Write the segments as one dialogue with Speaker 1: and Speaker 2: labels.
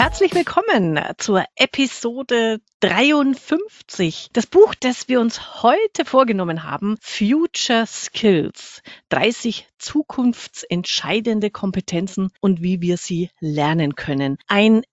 Speaker 1: Herzlich willkommen zur Episode 53. Das Buch, das wir uns heute vorgenommen haben, Future Skills. 30 zukunftsentscheidende Kompetenzen und wie wir sie lernen können. Ein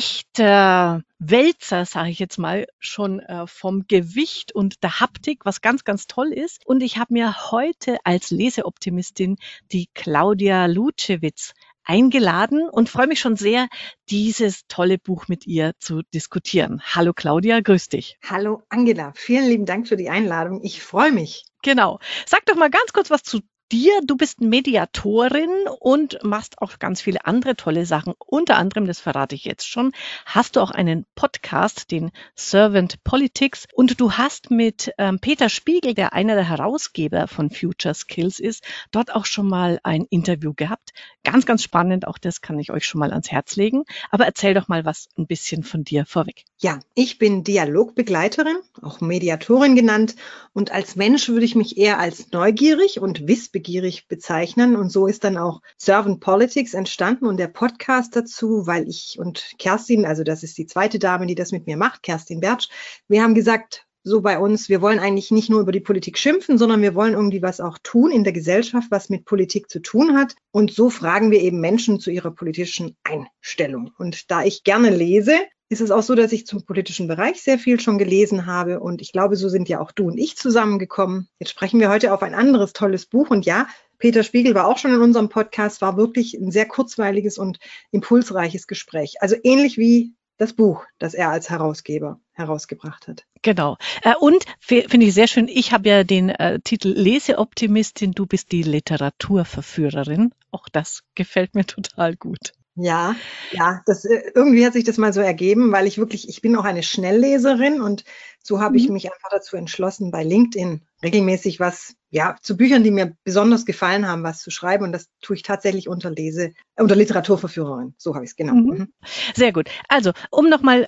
Speaker 1: echter Wälzer, sage ich jetzt mal, schon vom Gewicht und der Haptik, was ganz, ganz toll ist. Und ich habe mir heute als Leseoptimistin die Claudia Luchewitz eingeladen und freue mich schon sehr, dieses tolle Buch mit ihr zu diskutieren. Hallo Claudia, grüß dich.
Speaker 2: Hallo Angela, vielen lieben Dank für die Einladung. Ich freue mich.
Speaker 1: Genau. Sag doch mal ganz kurz was zu dir. Du bist Mediatorin und machst auch ganz viele andere tolle Sachen. Unter anderem, das verrate ich jetzt schon, hast du auch einen Podcast, den Servant Politics. Und du hast mit Peter Spiegel, der einer der Herausgeber von Future Skills ist, dort auch schon mal ein Interview gehabt. Ganz, ganz spannend. Auch das kann ich euch schon mal ans Herz legen. Aber erzähl doch mal was ein bisschen von dir vorweg.
Speaker 2: Ja, ich bin Dialogbegleiterin, auch Mediatorin genannt. Und als Mensch würde ich mich eher als neugierig und wissbegierig bezeichnen. Und so ist dann auch Servant Politics entstanden und der Podcast dazu, weil ich und Kerstin, also das ist die zweite Dame, die das mit mir macht, Kerstin Bertsch, wir haben gesagt, so bei uns, wir wollen eigentlich nicht nur über die Politik schimpfen, sondern wir wollen irgendwie was auch tun in der Gesellschaft, was mit Politik zu tun hat. Und so fragen wir eben Menschen zu ihrer politischen Einstellung. Und da ich gerne lese, ist es auch so, dass ich zum politischen Bereich sehr viel schon gelesen habe. Und ich glaube, so sind ja auch du und ich zusammengekommen. Jetzt sprechen wir heute auf ein anderes tolles Buch. Und ja, Peter Spiegel war auch schon in unserem Podcast, war wirklich ein sehr kurzweiliges und impulsreiches Gespräch. Also ähnlich wie das Buch, das er als Herausgeber herausgebracht hat.
Speaker 1: Genau. Und finde ich sehr schön, ich habe ja den Titel Leseoptimistin, du bist die Literaturverführerin. Auch das gefällt mir total gut.
Speaker 2: Ja, das irgendwie hat sich das mal so ergeben, weil ich bin auch eine Schnellleserin und so habe ich mich einfach dazu entschlossen, bei LinkedIn regelmäßig was, zu Büchern, die mir besonders gefallen haben, was zu schreiben. Und das tue ich tatsächlich unter Literaturverführerin. So habe ich es, genau.
Speaker 1: Mhm. Sehr gut. Also, um nochmal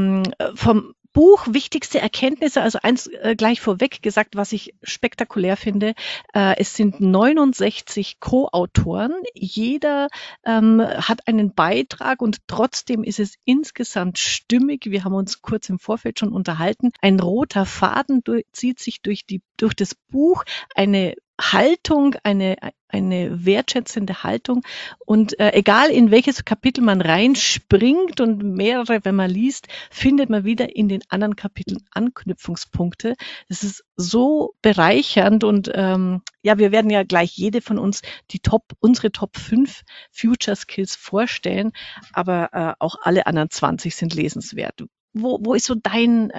Speaker 1: vom Buch wichtigste Erkenntnisse, also eins gleich vorweg gesagt, was ich spektakulär finde. Es sind 69 Co-Autoren. Jeder hat einen Beitrag und trotzdem ist es insgesamt stimmig. Wir haben uns kurz im Vorfeld schon unterhalten. Ein roter Faden zieht sich durch das Buch, eine Haltung, eine wertschätzende Haltung und egal in welches Kapitel man reinspringt und mehrere, wenn man liest, findet man wieder in den anderen Kapiteln Anknüpfungspunkte. Das ist so bereichernd und wir werden ja gleich jede von uns unsere Top 5 Future Skills vorstellen, aber auch alle anderen 20 sind lesenswert. Wo ist so dein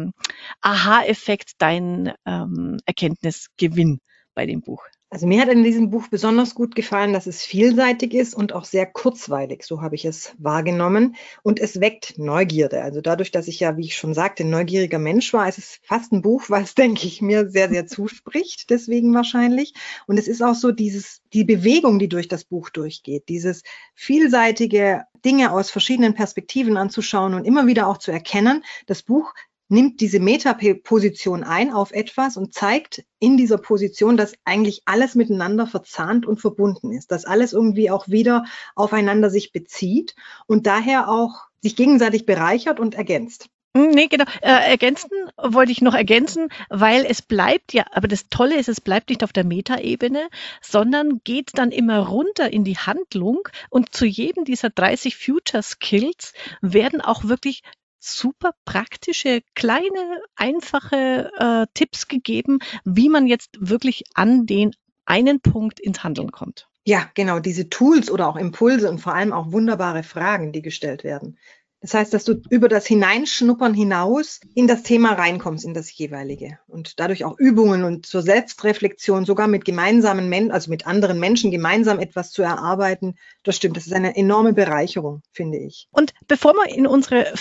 Speaker 1: Aha-Effekt, dein Erkenntnisgewinn bei dem Buch?
Speaker 2: Also mir hat in diesem Buch besonders gut gefallen, dass es vielseitig ist und auch sehr kurzweilig, so habe ich es wahrgenommen. Und es weckt Neugierde. Also dadurch, dass ich ja, wie ich schon sagte, ein neugieriger Mensch war, ist es fast ein Buch, was, denke ich, mir sehr, sehr zuspricht, deswegen wahrscheinlich. Und es ist auch so die Bewegung, die durch das Buch durchgeht, dieses vielseitige Dinge aus verschiedenen Perspektiven anzuschauen und immer wieder auch zu erkennen, das Buch nimmt diese Metaposition ein auf etwas und zeigt in dieser Position, dass eigentlich alles miteinander verzahnt und verbunden ist, dass alles irgendwie auch wieder aufeinander sich bezieht und daher auch sich gegenseitig bereichert und ergänzt.
Speaker 1: Nee, genau. Wollte ich noch ergänzen, weil es bleibt ja, aber das Tolle ist, es bleibt nicht auf der Metaebene, sondern geht dann immer runter in die Handlung und zu jedem dieser 30 Future Skills werden auch wirklich super praktische, kleine, einfache Tipps gegeben, wie man jetzt wirklich an den einen Punkt ins Handeln kommt.
Speaker 2: Ja, genau, diese Tools oder auch Impulse und vor allem auch wunderbare Fragen, die gestellt werden. Das heißt, dass du über das Hineinschnuppern hinaus in das Thema reinkommst, in das jeweilige. Und dadurch auch Übungen und zur Selbstreflexion, sogar mit mit anderen Menschen gemeinsam etwas zu erarbeiten. Das stimmt, das ist eine enorme Bereicherung, finde ich.
Speaker 1: Und bevor wir in unsere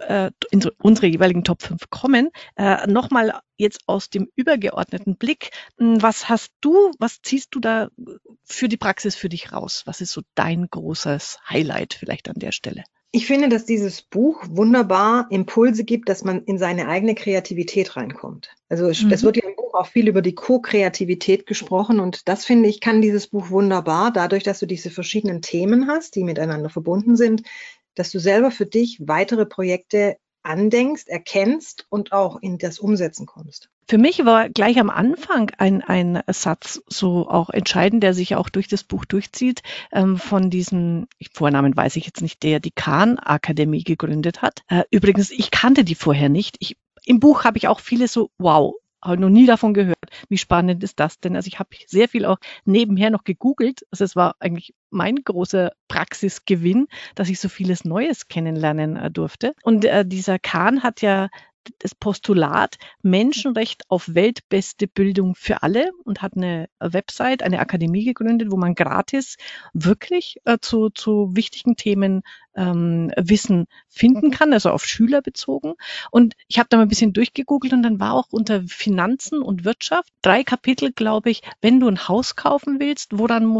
Speaker 1: unsere jeweiligen Top 5 kommen, nochmal jetzt aus dem übergeordneten Blick, was ziehst du da für die Praxis für dich raus? Was ist so dein großes Highlight vielleicht an der Stelle?
Speaker 2: Ich finde, dass dieses Buch wunderbar Impulse gibt, dass man in seine eigene Kreativität reinkommt. Also es wird ja im Buch auch viel über die Co-Kreativität gesprochen und das, finde ich, kann dieses Buch wunderbar, dadurch, dass du diese verschiedenen Themen hast, die miteinander verbunden sind, dass du selber für dich weitere Projekte andenkst, erkennst und auch in das Umsetzen kommst?
Speaker 1: Für mich war gleich am Anfang ein Satz so auch entscheidend, der sich auch durch das Buch durchzieht, von diesem, Vornamen weiß ich jetzt nicht, der die Khan-Akademie gegründet hat. Übrigens, ich kannte die vorher nicht. Im Buch habe ich auch viele so, wow, habe noch nie davon gehört. Wie spannend ist das denn? Also ich habe sehr viel auch nebenher noch gegoogelt. Also es war eigentlich mein großer Praxisgewinn, dass ich so vieles Neues kennenlernen durfte. Und dieser Khan hat ja das Postulat Menschenrecht auf weltbeste Bildung für alle und hat eine Website, eine Akademie gegründet, wo man gratis wirklich zu wichtigen Themen Wissen finden kann, also auf Schüler bezogen. Und ich habe da mal ein bisschen durchgegoogelt und dann war auch unter Finanzen und Wirtschaft 3 Kapitel, glaube ich, wenn du ein Haus kaufen willst,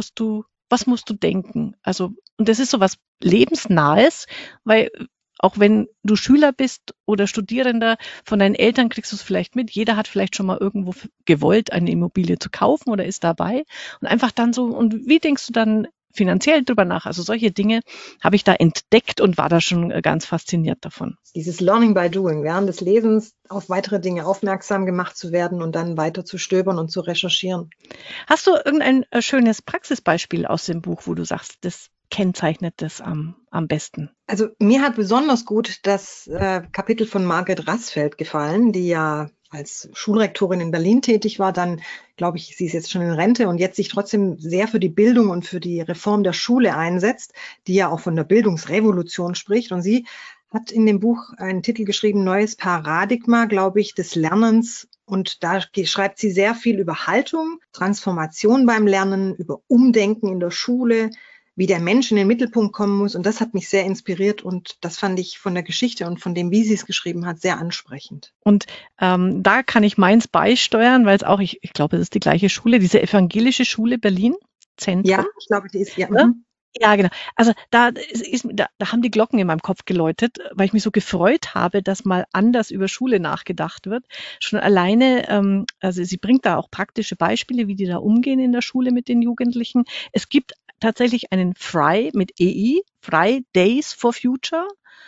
Speaker 1: was musst du denken? Also, und das ist so was Lebensnahes, weil auch wenn du Schüler bist oder Studierender, von deinen Eltern kriegst du es vielleicht mit. Jeder hat vielleicht schon mal irgendwo gewollt, eine Immobilie zu kaufen oder ist dabei. Und einfach dann so, und wie denkst du dann finanziell drüber nach? Also solche Dinge habe ich da entdeckt und war da schon ganz fasziniert davon.
Speaker 2: Dieses Learning by Doing, während des Lesens auf weitere Dinge aufmerksam gemacht zu werden und dann weiter zu stöbern und zu recherchieren.
Speaker 1: Hast du irgendein schönes Praxisbeispiel aus dem Buch, wo du sagst, das kennzeichnet das am besten?
Speaker 2: Also mir hat besonders gut das Kapitel von Margret Rassfeld gefallen, die ja als Schulrektorin in Berlin tätig war, dann glaube ich, sie ist jetzt schon in Rente und jetzt sich trotzdem sehr für die Bildung und für die Reform der Schule einsetzt, die ja auch von der Bildungsrevolution spricht. Und sie hat in dem Buch einen Titel geschrieben, Neues Paradigma, glaube ich, des Lernens. Und da schreibt sie sehr viel über Haltung, Transformation beim Lernen, über Umdenken in der Schule, wie der Mensch in den Mittelpunkt kommen muss. Und das hat mich sehr inspiriert und das fand ich von der Geschichte und von dem, wie sie es geschrieben hat, sehr ansprechend.
Speaker 1: Und da kann ich meins beisteuern, weil es auch, ich glaube, es ist die gleiche Schule, diese evangelische Schule Berlin Zentrum.
Speaker 2: Ja, ich glaube, die ist, ja.
Speaker 1: Ja, genau. Also da haben die Glocken in meinem Kopf geläutet, weil ich mich so gefreut habe, dass mal anders über Schule nachgedacht wird. Schon alleine, also sie bringt da auch praktische Beispiele, wie die da umgehen in der Schule mit den Jugendlichen. Es gibt tatsächlich einen FRI mit EI, Fridays for Future,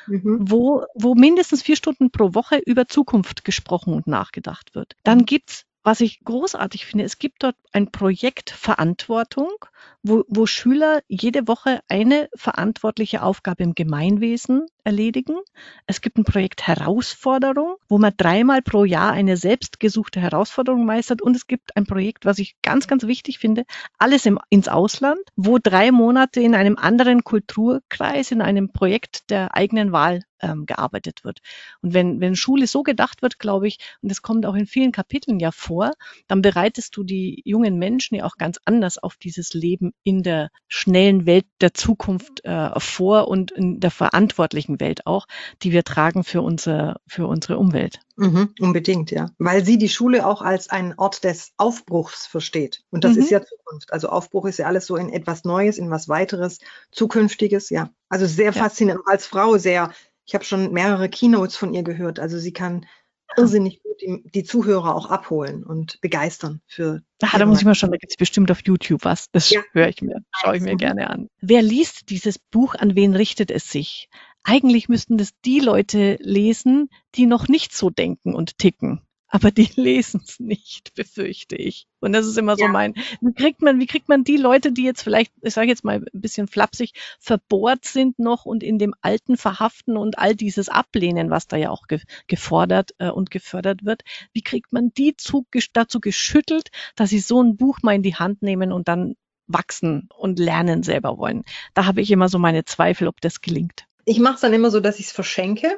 Speaker 1: wo mindestens 4 Stunden pro Woche über Zukunft gesprochen und nachgedacht wird. Dann gibt's, was ich großartig finde, es gibt dort ein Projekt Verantwortung, wo Schüler jede Woche eine verantwortliche Aufgabe im Gemeinwesen erledigen. Es gibt ein Projekt Herausforderung, wo man 3-mal pro Jahr eine selbstgesuchte Herausforderung meistert. Und es gibt ein Projekt, was ich ganz, ganz wichtig finde, alles ins Ausland, wo 3 Monate in einem anderen Kulturkreis, in einem Projekt der eigenen Wahl gearbeitet wird. Und wenn Schule so gedacht wird, glaube ich, und das kommt auch in vielen Kapiteln ja vor, dann bereitest du die jungen Menschen ja auch ganz anders auf dieses Leben in der schnellen Welt der Zukunft vor und in der verantwortlichen Welt auch, die wir tragen für unsere Umwelt.
Speaker 2: Unbedingt, ja. Weil sie die Schule auch als einen Ort des Aufbruchs versteht. Und das ist ja Zukunft. Also Aufbruch ist ja alles so in etwas Neues, in was weiteres, Zukünftiges, ja. Also sehr faszinierend. Auch als Frau ich habe schon mehrere Keynotes von ihr gehört. Also sie kann irrsinnig gut die Zuhörer auch abholen und begeistern für.
Speaker 1: Da muss ich mal schauen, da gibt es bestimmt auf YouTube was. Das schaue ich mir gerne an. Wer liest dieses Buch? An wen richtet es sich? Eigentlich müssten das die Leute lesen, die noch nicht so denken und ticken. Aber die lesen es nicht, befürchte ich. Und das ist immer so wie kriegt man die Leute, die jetzt vielleicht, ich sage jetzt mal ein bisschen flapsig, verbohrt sind noch und in dem Alten verhaften und all dieses ablehnen, was da ja auch gefordert und gefördert wird, wie kriegt man die dazu geschüttelt, dass sie so ein Buch mal in die Hand nehmen und dann wachsen und lernen selber wollen? Da habe ich immer so meine Zweifel, ob das gelingt.
Speaker 2: Ich mache es dann immer so, dass ich es verschenke.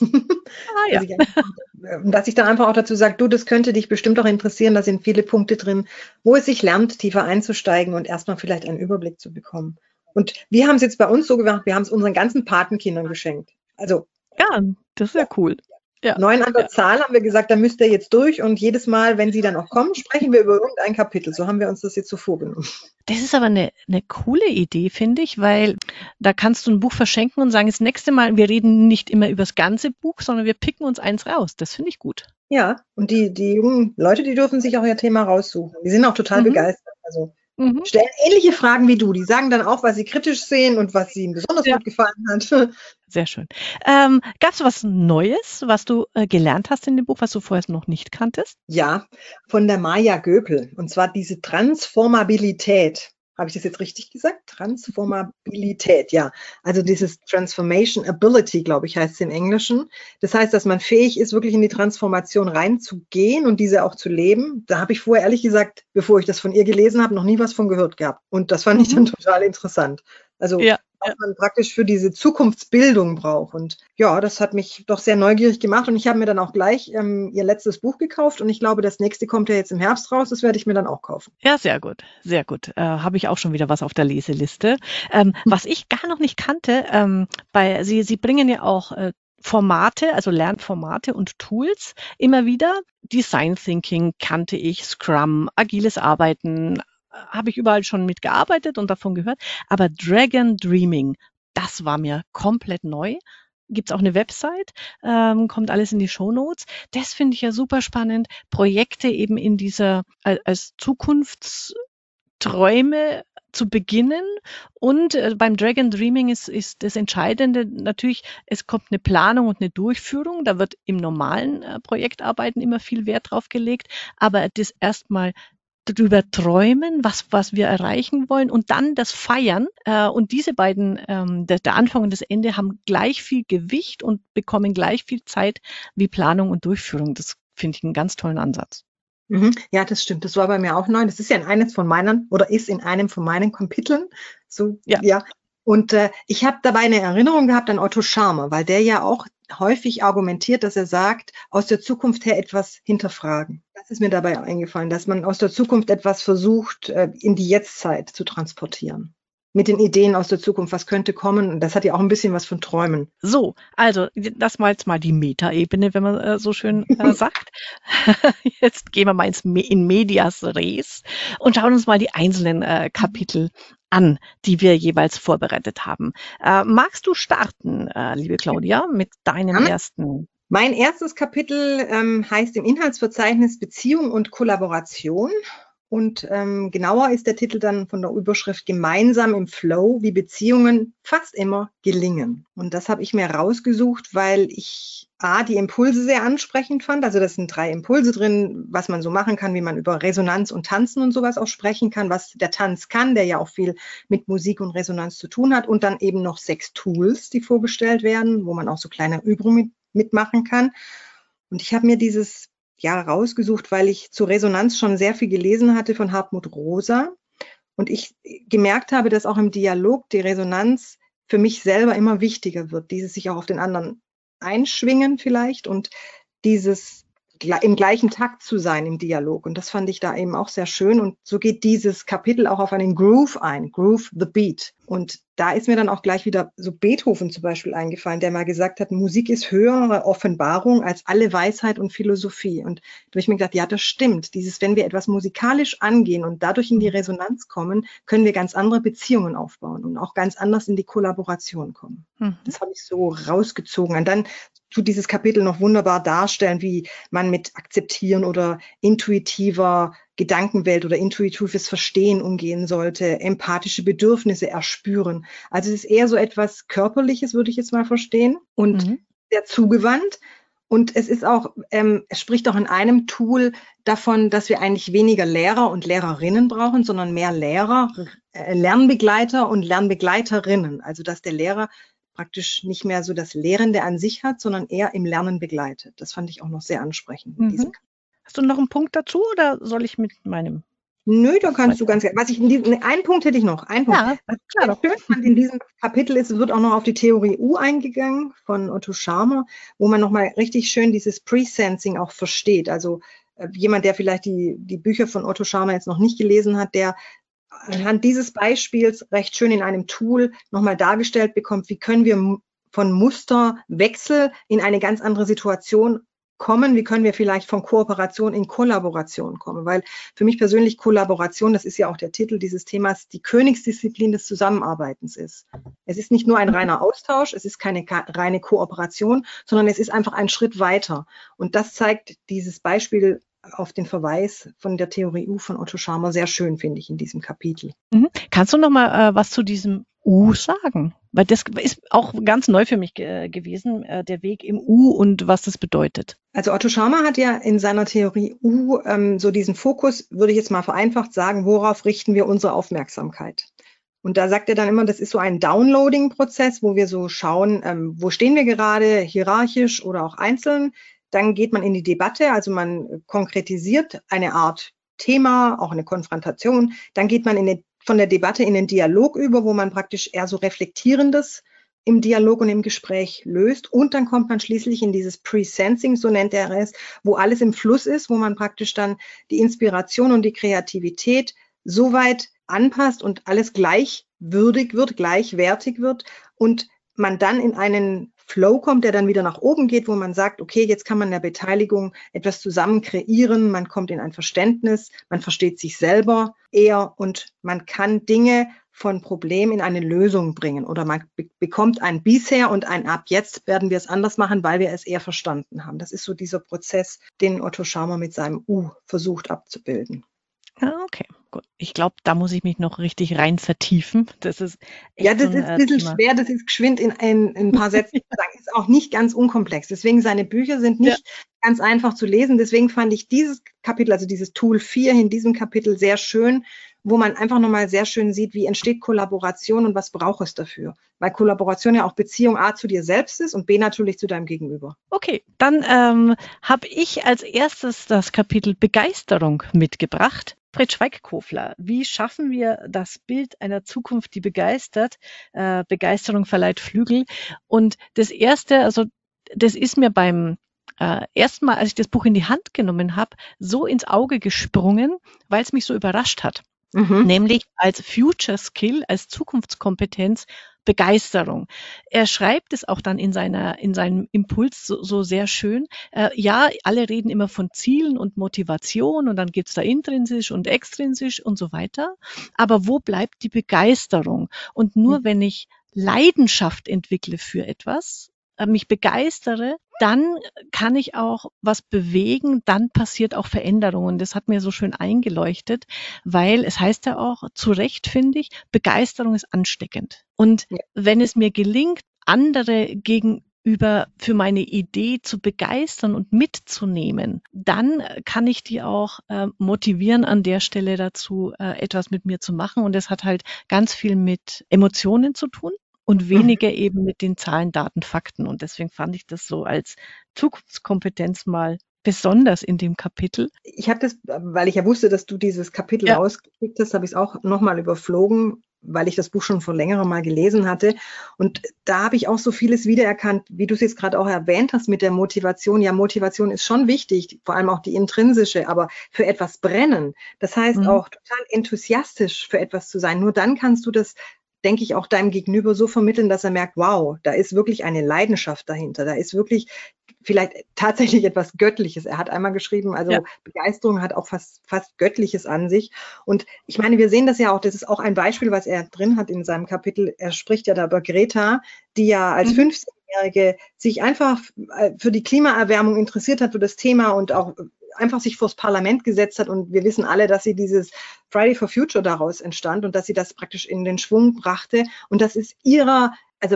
Speaker 2: Dass ich dann einfach auch dazu sage, das könnte dich bestimmt auch interessieren, da sind viele Punkte drin, wo es sich lernt, tiefer einzusteigen und erstmal vielleicht einen Überblick zu bekommen. Und wir haben es jetzt bei uns so gemacht, wir haben es unseren ganzen Patenkindern geschenkt. Also
Speaker 1: ja, das ist ja cool. Ja.
Speaker 2: 9 an der Zahl haben wir gesagt, da müsst ihr jetzt durch und jedes Mal, wenn sie dann auch kommen, sprechen wir über irgendein Kapitel. So haben wir uns das jetzt so vorgenommen.
Speaker 1: Das ist aber eine coole Idee, finde ich, weil da kannst du ein Buch verschenken und sagen, das nächste Mal, wir reden nicht immer über das ganze Buch, sondern wir picken uns eins raus. Das finde ich gut.
Speaker 2: Ja, und die jungen Leute, die dürfen sich auch ihr Thema raussuchen. Die sind auch total begeistert. Also
Speaker 1: Mhm.
Speaker 2: stellen ähnliche Fragen wie du. Die sagen dann auch, was sie kritisch sehen und was ihnen besonders
Speaker 1: Ja,
Speaker 2: gut gefallen hat.
Speaker 1: sehr schön. Gab es was Neues, was du gelernt hast in dem Buch, was du vorher noch nicht kanntest?
Speaker 2: Ja, von der Maya Göpel. Und zwar diese Transformabilität. Habe ich das jetzt richtig gesagt? Transformabilität, ja. Also dieses Transformation Ability, glaube ich, heißt es im Englischen. Das heißt, dass man fähig ist, wirklich in die Transformation reinzugehen und diese auch zu leben. Da habe ich vorher, ehrlich gesagt, bevor ich das von ihr gelesen habe, noch nie was von gehört gehabt. Und das fand ich
Speaker 1: Mhm.
Speaker 2: dann total interessant. Also
Speaker 1: Ja,
Speaker 2: was
Speaker 1: ja.
Speaker 2: man praktisch für diese Zukunftsbildung braucht. Und ja, das hat mich doch sehr neugierig gemacht. Und ich habe mir dann auch gleich ihr letztes Buch gekauft. Und ich glaube, das nächste kommt ja jetzt im Herbst raus. Das werde ich mir dann auch kaufen.
Speaker 1: Ja, sehr gut, sehr gut. Habe ich auch schon wieder was auf der Leseliste. Was ich gar noch nicht kannte, Sie bringen ja auch Formate, also Lernformate und Tools immer wieder. Design Thinking kannte ich, Scrum, agiles Arbeiten, habe ich überall schon mitgearbeitet und davon gehört. Aber Dragon Dreaming, das war mir komplett neu. Gibt's auch eine Website, kommt alles in die Shownotes. Das finde ich ja super spannend. Projekte eben in dieser als Zukunftsträume zu beginnen. Und beim Dragon Dreaming ist das Entscheidende natürlich, es kommt eine Planung und eine Durchführung. Da wird im normalen Projektarbeiten immer viel Wert drauf gelegt. Aber das erstmal drüber träumen, was wir erreichen wollen und dann das Feiern. Und diese beiden, der Anfang und das Ende, haben gleich viel Gewicht und bekommen gleich viel Zeit wie Planung und Durchführung. Das finde ich einen ganz tollen Ansatz.
Speaker 2: Mhm. Ja, das stimmt. Das war bei mir auch neu. Das ist ja in eines von meinen oder ist in einem von meinen Kapiteln. So,
Speaker 1: Ja.
Speaker 2: ja. Und ich habe dabei eine Erinnerung gehabt an Otto Scharmer, weil der ja auch häufig argumentiert, dass er sagt, aus der Zukunft her etwas hinterfragen. Das ist mir dabei eingefallen, dass man aus der Zukunft etwas versucht, in die Jetztzeit zu transportieren. Mit den Ideen aus der Zukunft, was könnte kommen. Und das hat ja auch ein bisschen was von Träumen.
Speaker 1: So, also das war jetzt mal die Metaebene, wenn man so schön sagt. Jetzt gehen wir mal in Medias Res und schauen uns mal die einzelnen Kapitel an, die wir jeweils vorbereitet haben. Magst du starten, liebe Claudia, mit deinem
Speaker 2: Ja.
Speaker 1: ersten?
Speaker 2: Mein erstes Kapitel heißt im Inhaltsverzeichnis Beziehung und Kollaboration. Und genauer ist der Titel dann von der Überschrift Gemeinsam im Flow, wie Beziehungen fast immer gelingen. Und das habe ich mir rausgesucht, weil ich die Impulse sehr ansprechend fand. Also das sind 3 Impulse drin, was man so machen kann, wie man über Resonanz und Tanzen und sowas auch sprechen kann, was der Tanz kann, der ja auch viel mit Musik und Resonanz zu tun hat. Und dann eben noch 6 Tools, die vorgestellt werden, wo man auch so kleine Übungen mitmachen kann. Und ich habe mir dieses rausgesucht, weil ich zur Resonanz schon sehr viel gelesen hatte von Hartmut Rosa und ich gemerkt habe, dass auch im Dialog die Resonanz für mich selber immer wichtiger wird, dieses sich auch auf den anderen einschwingen vielleicht und dieses im gleichen Takt zu sein im Dialog. Und das fand ich da eben auch sehr schön. Und so geht dieses Kapitel auch auf einen Groove ein, Groove the Beat. Und da ist mir dann auch gleich wieder so Beethoven zum Beispiel eingefallen, der mal gesagt hat, Musik ist höhere Offenbarung als alle Weisheit und Philosophie. Und da habe ich mir gedacht, ja, das stimmt. Wenn wir etwas musikalisch angehen und dadurch in die Resonanz kommen, können wir ganz andere Beziehungen aufbauen und auch ganz anders in die Kollaboration kommen.
Speaker 1: Mhm.
Speaker 2: Das habe ich so rausgezogen. Und dann tut dieses Kapitel noch wunderbar darstellen, wie man mit Akzeptieren oder intuitiver Gedankenwelt oder intuitives Verstehen umgehen sollte, empathische Bedürfnisse erspüren. Also es ist eher so etwas Körperliches, würde ich jetzt mal verstehen, und sehr zugewandt. Und es ist auch, es spricht auch in einem Tool davon, dass wir eigentlich weniger Lehrer und Lehrerinnen brauchen, sondern mehr Lehrer, Lernbegleiter und Lernbegleiterinnen. Also dass der Lehrer praktisch nicht mehr so das Lehrende an sich hat, sondern eher im Lernen begleitet. Das fand ich auch noch sehr ansprechend.
Speaker 1: Mhm. Hast du noch einen Punkt dazu oder soll ich mit meinem?
Speaker 2: Nö, da kannst du ganz gerne. Einen Punkt hätte ich noch. Einen Punkt.
Speaker 1: Ja,
Speaker 2: Was
Speaker 1: klar
Speaker 2: ich schön fand in diesem Kapitel ist, es wird auch noch auf die Theorie U eingegangen von Otto Scharmer, wo man nochmal richtig schön dieses Presensing auch versteht. Also jemand, der vielleicht die Bücher von Otto Scharmer jetzt noch nicht gelesen hat, der anhand dieses Beispiels recht schön in einem Tool nochmal dargestellt bekommt, wie können wir von Musterwechsel in eine ganz andere Situation kommen, wie können wir vielleicht von Kooperation in Kollaboration kommen, weil für mich persönlich Kollaboration, das ist ja auch der Titel dieses Themas, die Königsdisziplin des Zusammenarbeitens ist. Es ist nicht nur ein reiner Austausch, es ist keine reine Kooperation, sondern es ist einfach ein Schritt weiter. Und das zeigt dieses Beispiel auf den Verweis von der Theorie U von Otto Scharmer sehr schön, finde ich, in diesem Kapitel.
Speaker 1: Kannst du noch mal was zu diesem U sagen? Weil das ist auch ganz neu für mich gewesen, der Weg im U und was das bedeutet.
Speaker 2: Also Otto Scharmer hat ja in seiner Theorie U so diesen Fokus, würde ich jetzt mal vereinfacht sagen, worauf richten wir unsere Aufmerksamkeit? Und da sagt er dann immer, das ist so ein Downloading-Prozess, wo wir so schauen, wo stehen wir gerade, hierarchisch oder auch einzeln. Dann geht man in die Debatte, also man konkretisiert eine Art Thema, auch eine Konfrontation. Dann geht man von der Debatte in den Dialog über, wo man praktisch eher so Reflektierendes im Dialog und im Gespräch löst. Und dann kommt man schließlich in dieses Pre-Sensing, so nennt er es, wo alles im Fluss ist, wo man praktisch dann die Inspiration und die Kreativität so weit anpasst und alles gleichwürdig wird, gleichwertig wird und man dann in einen Flow kommt, der dann wieder nach oben geht, wo man sagt, okay, jetzt kann man in der Beteiligung etwas zusammen kreieren, man kommt in ein Verständnis, man versteht sich selber eher und man kann Dinge von Problem in eine Lösung bringen oder man bekommt ein Bisher und ein Ab jetzt werden wir es anders machen, weil wir es eher verstanden haben. Das ist so dieser Prozess, den Otto Scharmer mit seinem U versucht abzubilden.
Speaker 1: Okay, gut. Ich glaube, da muss ich mich noch richtig rein vertiefen. Das ist echt
Speaker 2: ja, das ist ein bisschen schwer, das ist geschwind in ein paar Sätzen zu sagen. Ist auch nicht ganz unkomplex. Deswegen seine Bücher sind nicht ganz einfach zu lesen. Deswegen fand ich dieses Kapitel, also dieses Tool 4 in diesem Kapitel sehr schön, wo man einfach nochmal sehr schön sieht, wie entsteht Kollaboration und was braucht es dafür. Weil Kollaboration ja auch Beziehung A zu dir selbst ist und B natürlich zu deinem Gegenüber.
Speaker 1: Okay, dann habe ich als erstes das Kapitel Begeisterung mitgebracht. Fritz Schweigkofler, wie schaffen wir das Bild einer Zukunft, die begeistert? Begeisterung verleiht Flügel. Und das Erste, also das ist mir beim ersten Mal, als ich das Buch in die Hand genommen habe, so ins Auge gesprungen, weil es mich so überrascht hat. Nämlich als Future Skill, als Zukunftskompetenz Begeisterung. Er schreibt es auch dann in seinem Impuls so sehr schön. Ja, alle reden immer von Zielen und Motivation und dann gibt's da intrinsisch und extrinsisch und so weiter. Aber wo bleibt die Begeisterung? Und nur wenn ich Leidenschaft entwickle für etwas, mich begeistere, dann kann ich auch was bewegen, dann passiert auch Veränderung. Und das hat mir so schön eingeleuchtet, weil es heißt ja auch, zu Recht finde ich, Begeisterung ist ansteckend. Und wenn es mir gelingt, andere gegenüber für meine Idee zu begeistern und mitzunehmen, dann kann ich die auch motivieren, an der Stelle dazu etwas mit mir zu machen. Und das hat halt ganz viel mit Emotionen zu tun. Und weniger eben mit den Zahlen, Daten, Fakten. Und deswegen fand ich das so als Zukunftskompetenz mal besonders in dem Kapitel.
Speaker 2: Ich habe das, weil ich ja wusste, dass du dieses Kapitel rausgekriegt hast, habe ich es auch nochmal überflogen, weil ich das Buch schon vor längerem mal gelesen hatte. Und da habe ich auch so vieles wiedererkannt, wie du es jetzt gerade auch erwähnt hast mit der Motivation. Ja, Motivation ist schon wichtig, vor allem auch die intrinsische, aber für etwas brennen. Das heißt auch total enthusiastisch für etwas zu sein. Nur dann kannst du das, denke ich, auch deinem Gegenüber so vermitteln, dass er merkt, wow, da ist wirklich eine Leidenschaft dahinter. Da ist wirklich vielleicht tatsächlich etwas Göttliches. Er hat einmal geschrieben, also Begeisterung hat auch fast Göttliches an sich. Und ich meine, wir sehen das ja auch, das ist auch ein Beispiel, was er drin hat in seinem Kapitel. Er spricht ja da über Greta, die ja als 15-Jährige sich einfach für die Klimaerwärmung interessiert hat, für das Thema und auch einfach sich vors Parlament gesetzt hat. Und wir wissen alle, dass sie dieses Friday for Future daraus entstand und dass sie das praktisch in den Schwung brachte. Und das ist ihrer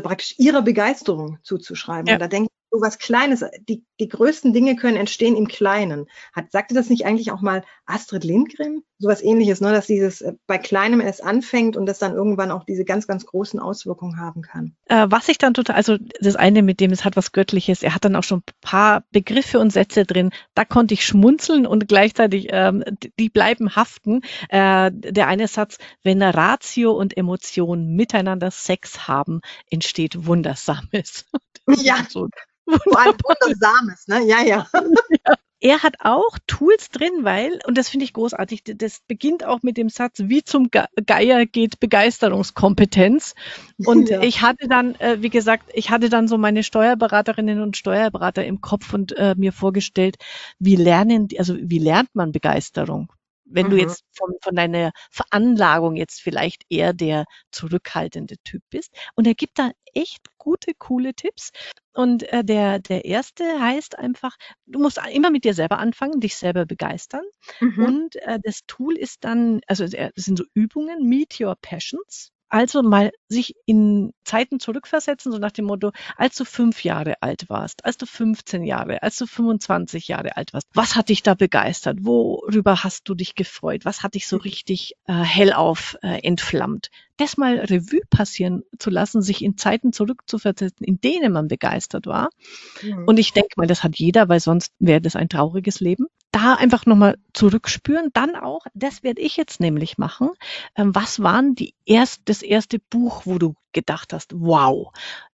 Speaker 2: Begeisterung zuzuschreiben. Und da denke ich, so was Kleines, die größten Dinge können entstehen im Kleinen. Sagte das nicht eigentlich auch mal Astrid Lindgren? Sowas Ähnliches, ne? Dass dieses bei Kleinem es anfängt und das dann irgendwann auch diese ganz, ganz großen Auswirkungen haben kann.
Speaker 1: Was ich dann total, also das eine mit dem, es hat was Göttliches, er hat dann auch schon ein paar Begriffe und Sätze drin, da konnte ich schmunzeln und gleichzeitig, die bleiben haften. Der eine Satz, wenn Ratio und Emotion miteinander Sex haben, entsteht Wundersames.
Speaker 2: Ja. So ein Wundersames, ne? Ja.
Speaker 1: Er hat auch Tools drin, und das finde ich großartig, das beginnt auch mit dem Satz, wie zum Geier geht Begeisterungskompetenz. Und ich hatte dann, wie gesagt, so meine Steuerberaterinnen und Steuerberater im Kopf und mir vorgestellt, wie lernt man Begeisterung? wenn du
Speaker 2: Mhm.
Speaker 1: jetzt von deiner Veranlagung jetzt vielleicht eher der zurückhaltende Typ bist. Und er gibt da echt gute, coole Tipps. Und der erste heißt einfach, du musst immer mit dir selber anfangen, dich selber begeistern.
Speaker 2: Mhm.
Speaker 1: Und das Tool ist dann, also das sind so Übungen, Meet Your Passions. Also mal sich in Zeiten zurückversetzen, so nach dem Motto, als du 5 Jahre alt warst, als du 15 Jahre, als du 25 Jahre alt warst. Was hat dich da begeistert? Worüber hast du dich gefreut? Was hat dich so richtig hellauf entflammt? Das mal Revue passieren zu lassen, sich in Zeiten zurückzuversetzen, in denen man begeistert war.
Speaker 2: Mhm.
Speaker 1: Und ich denke mal, das hat jeder, weil sonst wäre das ein trauriges Leben. Da einfach nochmal zurückspüren. Dann auch, das werde ich jetzt nämlich machen. Was waren das erste Buch, wo du gedacht hast, wow,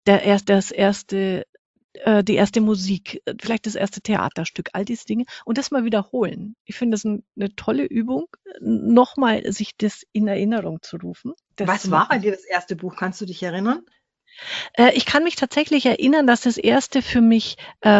Speaker 1: die erste Musik, vielleicht das erste Theaterstück, all diese Dinge und das mal wiederholen. Ich finde das eine tolle Übung, nochmal sich das in Erinnerung zu rufen, das zu
Speaker 2: Was war bei
Speaker 1: machen.
Speaker 2: dir das erste Buch? Kannst du dich erinnern?
Speaker 1: Ich kann mich tatsächlich erinnern, dass das erste für mich,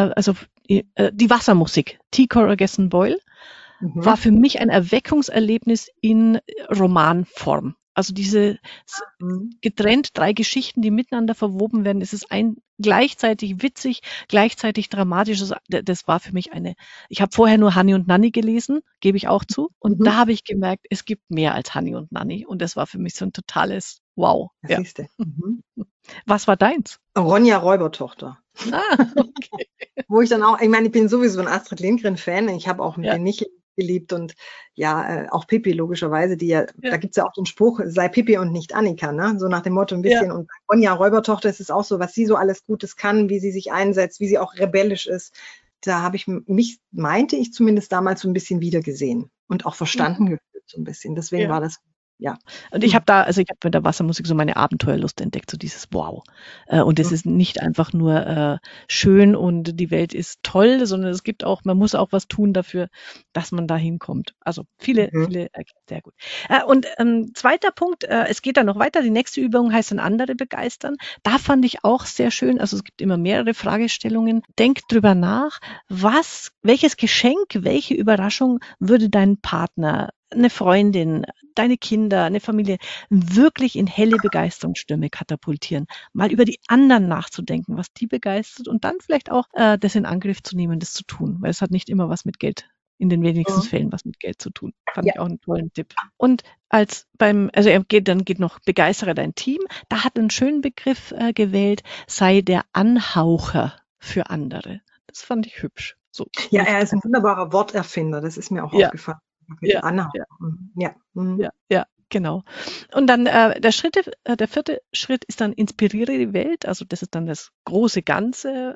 Speaker 1: die Wassermusik, T. Cora Gesson Boyle, war
Speaker 2: Mhm.
Speaker 1: für mich ein Erweckungserlebnis in Romanform. Also diese
Speaker 2: Mhm.
Speaker 1: getrennt 3 Geschichten, die miteinander verwoben werden. Es ist gleichzeitig witzig, gleichzeitig dramatisch. Das war für mich ich habe vorher nur Hanni und Nanni gelesen, gebe ich auch zu. Und da
Speaker 2: Mhm.
Speaker 1: habe ich gemerkt, es gibt mehr als Hanni und Nanni. Und das war für mich so ein totales Wow.
Speaker 2: Das
Speaker 1: Ja.
Speaker 2: siehst du. Mhm.
Speaker 1: Was war deins?
Speaker 2: Ronja Räubertochter.
Speaker 1: Okay.
Speaker 2: Wo ich dann auch, ich meine, ich bin sowieso ein Astrid Lindgren-Fan. Ich habe auch
Speaker 1: Ja,
Speaker 2: den Michel geliebt und ja, auch Pippi logischerweise,
Speaker 1: ja,
Speaker 2: da gibt es ja auch den Spruch, sei Pippi und nicht Annika, ne? So nach dem Motto ein
Speaker 1: ja.
Speaker 2: bisschen. Und bei Ronja Räubertochter ist es auch so, was sie so alles Gutes kann, wie sie sich einsetzt, wie sie auch rebellisch ist. Da habe ich meinte ich zumindest damals so ein bisschen wiedergesehen und auch
Speaker 1: Mhm.
Speaker 2: verstanden gefühlt so ein bisschen. Deswegen
Speaker 1: Ja.
Speaker 2: war das, ja.
Speaker 1: Und ich
Speaker 2: Mhm.
Speaker 1: habe mit der Wassermusik so meine Abenteuerlust entdeckt, so dieses Wow. Und es ist nicht einfach nur schön und die Welt ist toll, sondern man muss auch was tun dafür, dass man da hinkommt. Also
Speaker 2: Mhm.
Speaker 1: viele, sehr gut. Und zweiter Punkt, es geht dann noch weiter. Die nächste Übung heißt dann andere begeistern. Da fand ich auch sehr schön, also es gibt immer mehrere Fragestellungen. Denk drüber nach, welches Geschenk, welche Überraschung würde dein Partner, eine Freundin, deine Kinder, eine Familie wirklich in helle Begeisterungsstürme katapultieren. Mal über die anderen nachzudenken, was die begeistert und dann vielleicht auch das in Angriff zu nehmen, das zu tun, weil es hat nicht immer was mit Geld, in den wenigsten
Speaker 2: Mhm.
Speaker 1: Fällen was mit Geld zu tun. Fand
Speaker 2: Ja.
Speaker 1: ich auch einen tollen Tipp. Und dann geht noch begeistere dein Team. Da hat einen schönen Begriff gewählt, sei der Anhaucher für andere. Das fand ich hübsch. So,
Speaker 2: Ja, er
Speaker 1: nicht
Speaker 2: ist ein
Speaker 1: einfach.
Speaker 2: wunderbarer Worterfinder. Das ist mir auch
Speaker 1: Ja,
Speaker 2: aufgefallen. Kapitel
Speaker 1: ja,
Speaker 2: Anna.
Speaker 1: ja.
Speaker 2: Mhm. Ja. Mhm.
Speaker 1: Ja, genau. Und dann der vierte Schritt ist dann inspiriere die Welt. Also das ist dann das große Ganze.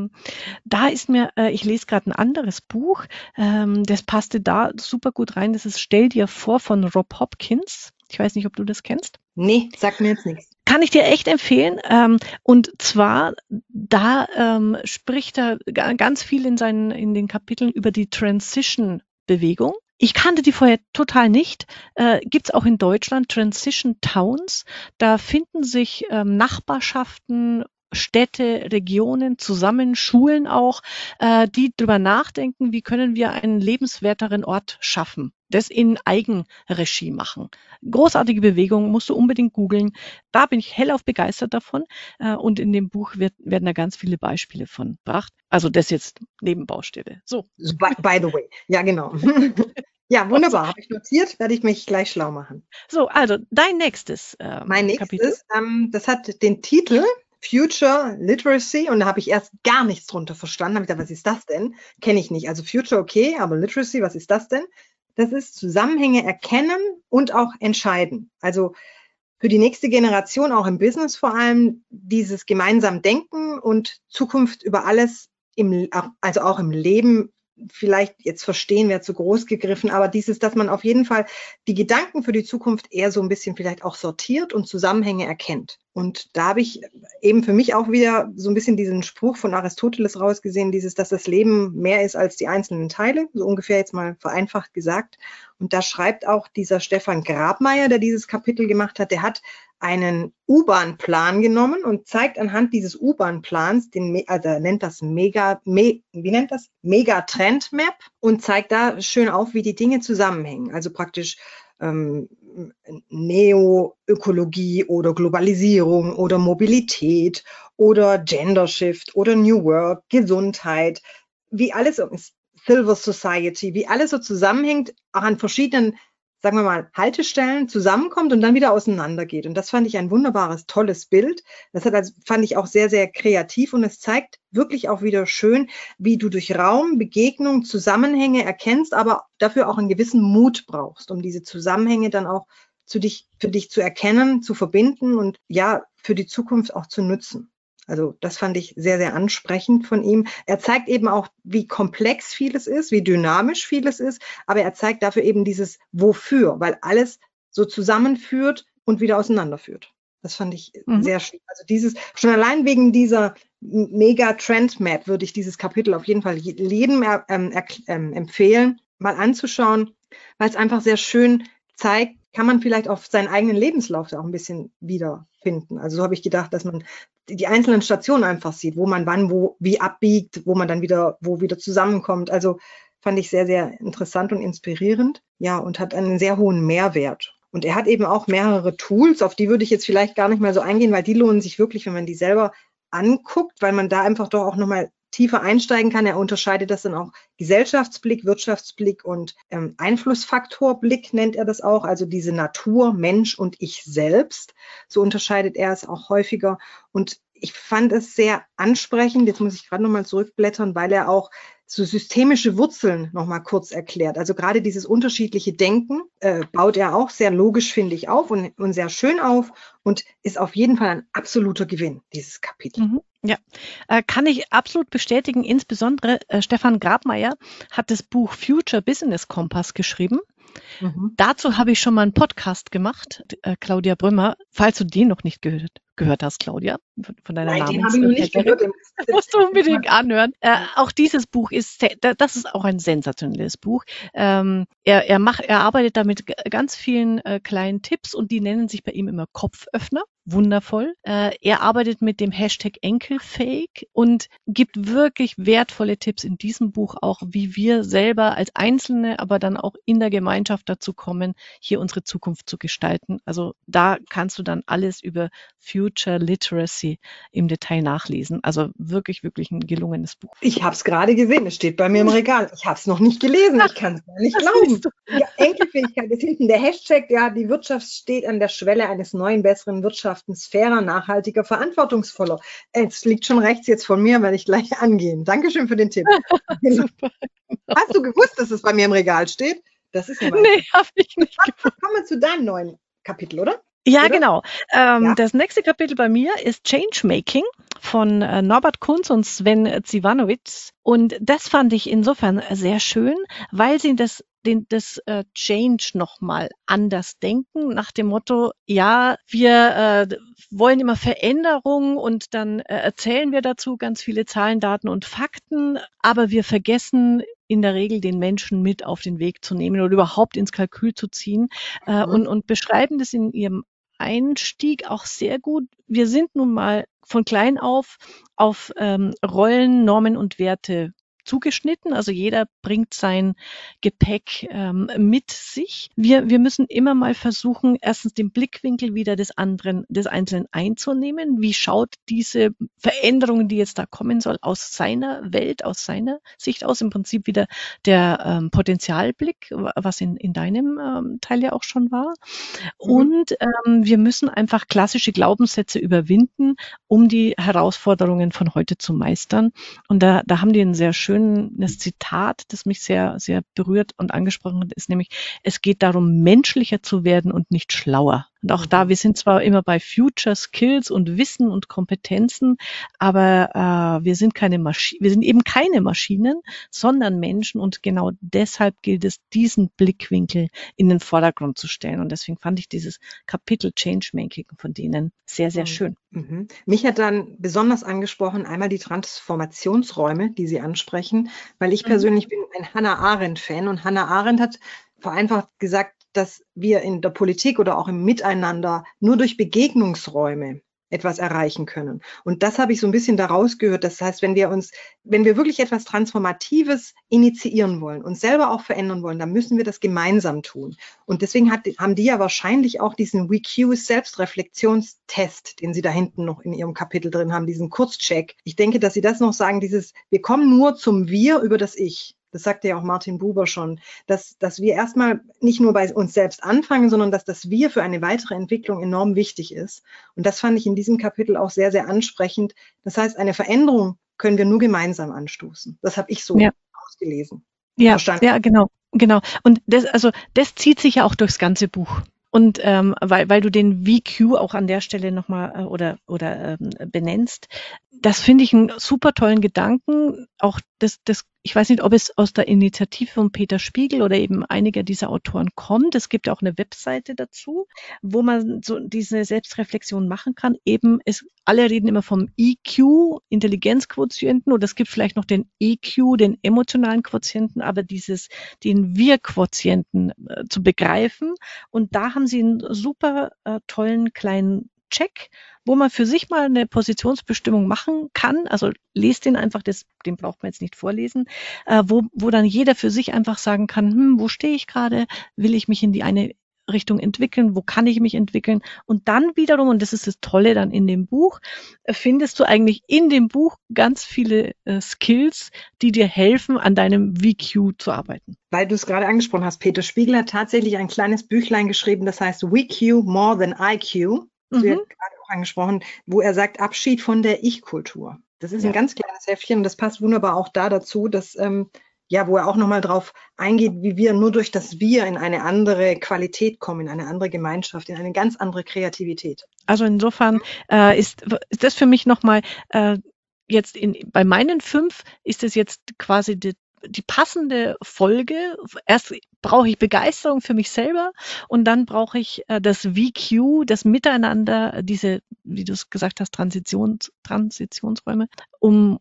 Speaker 1: Da ist ich lese gerade ein anderes Buch, das passte da super gut rein. Das ist Stell dir vor von Rob Hopkins. Ich weiß nicht, ob du das kennst.
Speaker 2: Nee, sagt mir jetzt nichts.
Speaker 1: Kann ich dir echt empfehlen. Und zwar, da spricht er ganz viel in den Kapiteln über die Transition-Bewegung. Ich kannte die vorher total nicht. Gibt es auch in Deutschland Transition Towns. Da finden sich Nachbarschaften, Städte, Regionen zusammen, Schulen auch, die drüber nachdenken, wie können wir einen lebenswerteren Ort schaffen. Das in Eigenregie machen. Großartige Bewegung, musst du unbedingt googeln. Da bin ich hellauf begeistert davon. Und in dem Buch werden da ganz viele Beispiele von gebracht. Also das jetzt Nebenbaustelle. So.
Speaker 2: So, by the way. Ja, genau. Ja, wunderbar. Habe ich notiert, werde ich mich gleich schlau machen.
Speaker 1: So, also dein nächstes
Speaker 2: Mein
Speaker 1: Kapitel.
Speaker 2: nächstes, das hat den Titel Future Literacy und da habe ich erst gar nichts drunter verstanden. Habe ich gedacht, was ist das denn? Kenne ich nicht. Also Future okay, aber Literacy, was ist das denn? Das ist Zusammenhänge erkennen und auch entscheiden. Also für die nächste Generation, auch im Business vor allem, dieses gemeinsam Denken und Zukunft über alles, also auch im Leben, vielleicht jetzt verstehen wäre zu groß gegriffen, aber dass man auf jeden Fall die Gedanken für die Zukunft eher so ein bisschen vielleicht auch sortiert und Zusammenhänge erkennt. Und da habe ich eben für mich auch wieder so ein bisschen diesen Spruch von Aristoteles rausgesehen, dass das Leben mehr ist als die einzelnen Teile, so ungefähr jetzt mal vereinfacht gesagt. Und da schreibt auch dieser Stefan Grabmeier, der dieses Kapitel gemacht hat, der hat einen U-Bahn-Plan genommen und zeigt anhand dieses U-Bahn-Plans, also er nennt das Mega-Trend-Map und zeigt da schön auf, wie die Dinge zusammenhängen. Also praktisch Neoökologie oder Globalisierung oder Mobilität oder Gender Shift oder New Work, Gesundheit, wie alles Silver Society, wie alles so zusammenhängt, auch an verschiedenen, sagen wir mal, Haltestellen zusammenkommt und dann wieder auseinandergeht. Und das fand ich ein wunderbares, tolles Bild. Das fand ich auch sehr, sehr kreativ und es zeigt wirklich auch wieder schön, wie du durch Raum, Begegnung, Zusammenhänge erkennst, aber dafür auch einen gewissen Mut brauchst, um diese Zusammenhänge dann auch für dich zu erkennen, zu verbinden und ja, für die Zukunft auch zu nutzen. Also das fand ich sehr, sehr ansprechend von ihm. Er zeigt eben auch, wie komplex vieles ist, wie dynamisch vieles ist, aber er zeigt dafür eben dieses Wofür, weil alles so zusammenführt und wieder auseinanderführt. Das fand ich sehr schön. Also schon allein wegen dieser Mega-Trend-Map würde ich dieses Kapitel auf jeden Fall jedem empfehlen, mal anzuschauen, weil es einfach sehr schön zeigt, kann man vielleicht auf seinen eigenen Lebenslauf auch ein bisschen wiederfinden. Also so habe ich gedacht, dass man die einzelnen Stationen einfach sieht, wo man wann, wie abbiegt, wo man dann wieder zusammenkommt. Also fand ich sehr, sehr interessant und inspirierend. Ja, und hat einen sehr hohen Mehrwert. Und er hat eben auch mehrere Tools, auf die würde ich jetzt vielleicht gar nicht mehr so eingehen, weil die lohnen sich wirklich, wenn man die selber anguckt, weil man da einfach doch auch nochmal tiefer einsteigen kann. Er unterscheidet das dann auch Gesellschaftsblick, Wirtschaftsblick und Einflussfaktorblick nennt er das auch, also diese Natur, Mensch und ich selbst. So unterscheidet er es auch häufiger. Und ich fand es sehr ansprechend, jetzt muss ich gerade nochmal zurückblättern, weil er auch so systemische Wurzeln nochmal kurz erklärt. Also gerade dieses unterschiedliche Denken baut er auch sehr logisch, finde ich, auf und sehr schön auf und ist auf jeden Fall ein absoluter Gewinn, dieses Kapitel.
Speaker 1: Ja, kann ich absolut bestätigen. Insbesondere Stefan Grabmaier hat das Buch Future Business Compass geschrieben. Dazu habe ich schon mal einen Podcast gemacht, Claudia Brümmer, falls du den noch nicht gehört hast, Claudia, von deiner
Speaker 2: Nein, den habe ich noch nicht gehört.
Speaker 1: Das musst du unbedingt anhören. Auch dieses Buch das ist auch ein sensationelles Buch. Er arbeitet da mit ganz vielen kleinen Tipps und die nennen sich bei ihm immer Kopföffner. Wundervoll. Er arbeitet mit dem Hashtag Enkelfake und gibt wirklich wertvolle Tipps in diesem Buch auch, wie wir selber als Einzelne, aber dann auch in der Gemeinschaft dazu kommen, hier unsere Zukunft zu gestalten. Also da kannst du dann alles über Future Literacy im Detail nachlesen. Also wirklich, wirklich ein gelungenes Buch.
Speaker 2: Ich habe es gerade gesehen, es steht bei mir im Regal. Ich habe es noch nicht gelesen, ich kann es gar nicht glauben. Ja, Enkelfähigkeit ist hinten der Hashtag, ja, die Wirtschaft steht an der Schwelle eines neuen, besseren Wirtschaftens, fairer, nachhaltiger, verantwortungsvoller. Es liegt schon rechts jetzt von mir, werde ich gleich angehen. Dankeschön für den Tipp.
Speaker 1: Super.
Speaker 2: Hast du gewusst, dass es bei mir im Regal steht? Das ist ja
Speaker 1: nee, habe ich nicht gewusst.
Speaker 2: Kommen wir zu deinem neuen Kapitel, oder?
Speaker 1: Ja,
Speaker 2: oder?
Speaker 1: Genau. Das nächste Kapitel bei mir ist Changemaking von Norbert Kunz und Sven Zivanowicz. Und das fand ich insofern sehr schön, weil sie das Change nochmal anders denken, nach dem Motto, ja, wir wollen immer Veränderung und dann erzählen wir dazu ganz viele Zahlen, Daten und Fakten, aber wir vergessen in der Regel den Menschen mit auf den Weg zu nehmen oder überhaupt ins Kalkül zu ziehen und beschreiben das in ihrem Einstieg auch sehr gut. Wir sind nun mal von klein auf Rollen, Normen und Werte zugeschnitten. Also jeder bringt sein Gepäck mit sich. Wir müssen immer mal versuchen, erstens den Blickwinkel wieder des Einzelnen einzunehmen. Wie schaut diese Veränderung, die jetzt da kommen soll, aus seiner Welt, aus seiner Sicht aus? Im Prinzip wieder der Potenzialblick, was in deinem Teil ja auch schon war. Und wir müssen einfach klassische Glaubenssätze überwinden, um die Herausforderungen von heute zu meistern. Und da haben die ein sehr schönes Zitat, das mich sehr, sehr berührt und angesprochen hat, ist nämlich, es geht darum, menschlicher zu werden und nicht schlauer. Und auch da, wir sind zwar immer bei Future Skills und Wissen und Kompetenzen, aber wir sind eben keine Maschinen, sondern Menschen und genau deshalb gilt es, diesen Blickwinkel in den Vordergrund zu stellen. Und deswegen fand ich dieses Kapitel Changemaking von denen sehr, sehr schön.
Speaker 2: Mich hat dann besonders angesprochen, einmal die Transformationsräume, die Sie ansprechen, weil ich persönlich bin ein Hannah Arendt-Fan und Hannah Arendt hat vereinfacht gesagt, dass wir in der Politik oder auch im Miteinander nur durch Begegnungsräume etwas erreichen können. Und das habe ich so ein bisschen daraus gehört. Das heißt, wenn wir wirklich etwas Transformatives initiieren wollen, uns selber auch verändern wollen, dann müssen wir das gemeinsam tun. Und deswegen haben die ja wahrscheinlich auch diesen WeQ Selbstreflexionstest, den sie da hinten noch in ihrem Kapitel drin haben, diesen Kurzcheck. Ich denke, dass sie das noch sagen, wir kommen nur zum Wir über das Ich. Das sagte ja auch Martin Buber schon, dass wir erstmal nicht nur bei uns selbst anfangen, sondern dass das Wir für eine weitere Entwicklung enorm wichtig ist. Und das fand ich in diesem Kapitel auch sehr, sehr ansprechend. Das heißt, eine Veränderung können wir nur gemeinsam anstoßen. Das habe ich so ausgelesen.
Speaker 1: Ja, verstanden. Ja, genau. Und das zieht sich ja auch durchs ganze Buch. Und weil du den VQ auch an der Stelle nochmal oder benennst, das finde ich einen super tollen Gedanken. Auch ich weiß nicht, ob es aus der Initiative von Peter Spiegel oder eben einiger dieser Autoren kommt. Es gibt ja auch eine Webseite dazu, wo man so diese Selbstreflexion machen kann. Alle reden immer vom EQ, Intelligenzquotienten, oder es gibt vielleicht noch den EQ, den emotionalen Quotienten, aber den Wir-Quotienten zu begreifen. Und da haben sie einen super tollen kleinen Check, wo man für sich mal eine Positionsbestimmung machen kann. Also lest den einfach, den braucht man jetzt nicht vorlesen, wo dann jeder für sich einfach sagen kann, wo stehe ich gerade? Will ich mich in die eine Richtung entwickeln? Wo kann ich mich entwickeln? Und dann wiederum, und das ist das Tolle dann in dem Buch, findest du eigentlich in dem Buch ganz viele Skills, die dir helfen, an deinem VQ zu arbeiten.
Speaker 2: Weil du es gerade angesprochen hast, Peter Spiegel hat tatsächlich ein kleines Büchlein geschrieben, das heißt VQ More Than IQ. Das wird gerade auch angesprochen, wo er sagt, Abschied von der Ich-Kultur. Das ist ein ganz kleines Heftchen und das passt wunderbar auch da dazu, dass, wo er auch nochmal drauf eingeht, wie wir nur durch das Wir in eine andere Qualität kommen, in eine andere Gemeinschaft, in eine ganz andere Kreativität.
Speaker 1: Also insofern ist das für mich nochmal jetzt bei meinen 5 ist es jetzt quasi die passende Folge. Erst brauche ich Begeisterung für mich selber und dann brauche ich das VQ, das Miteinander, diese, wie du es gesagt hast, Transitionsräume, um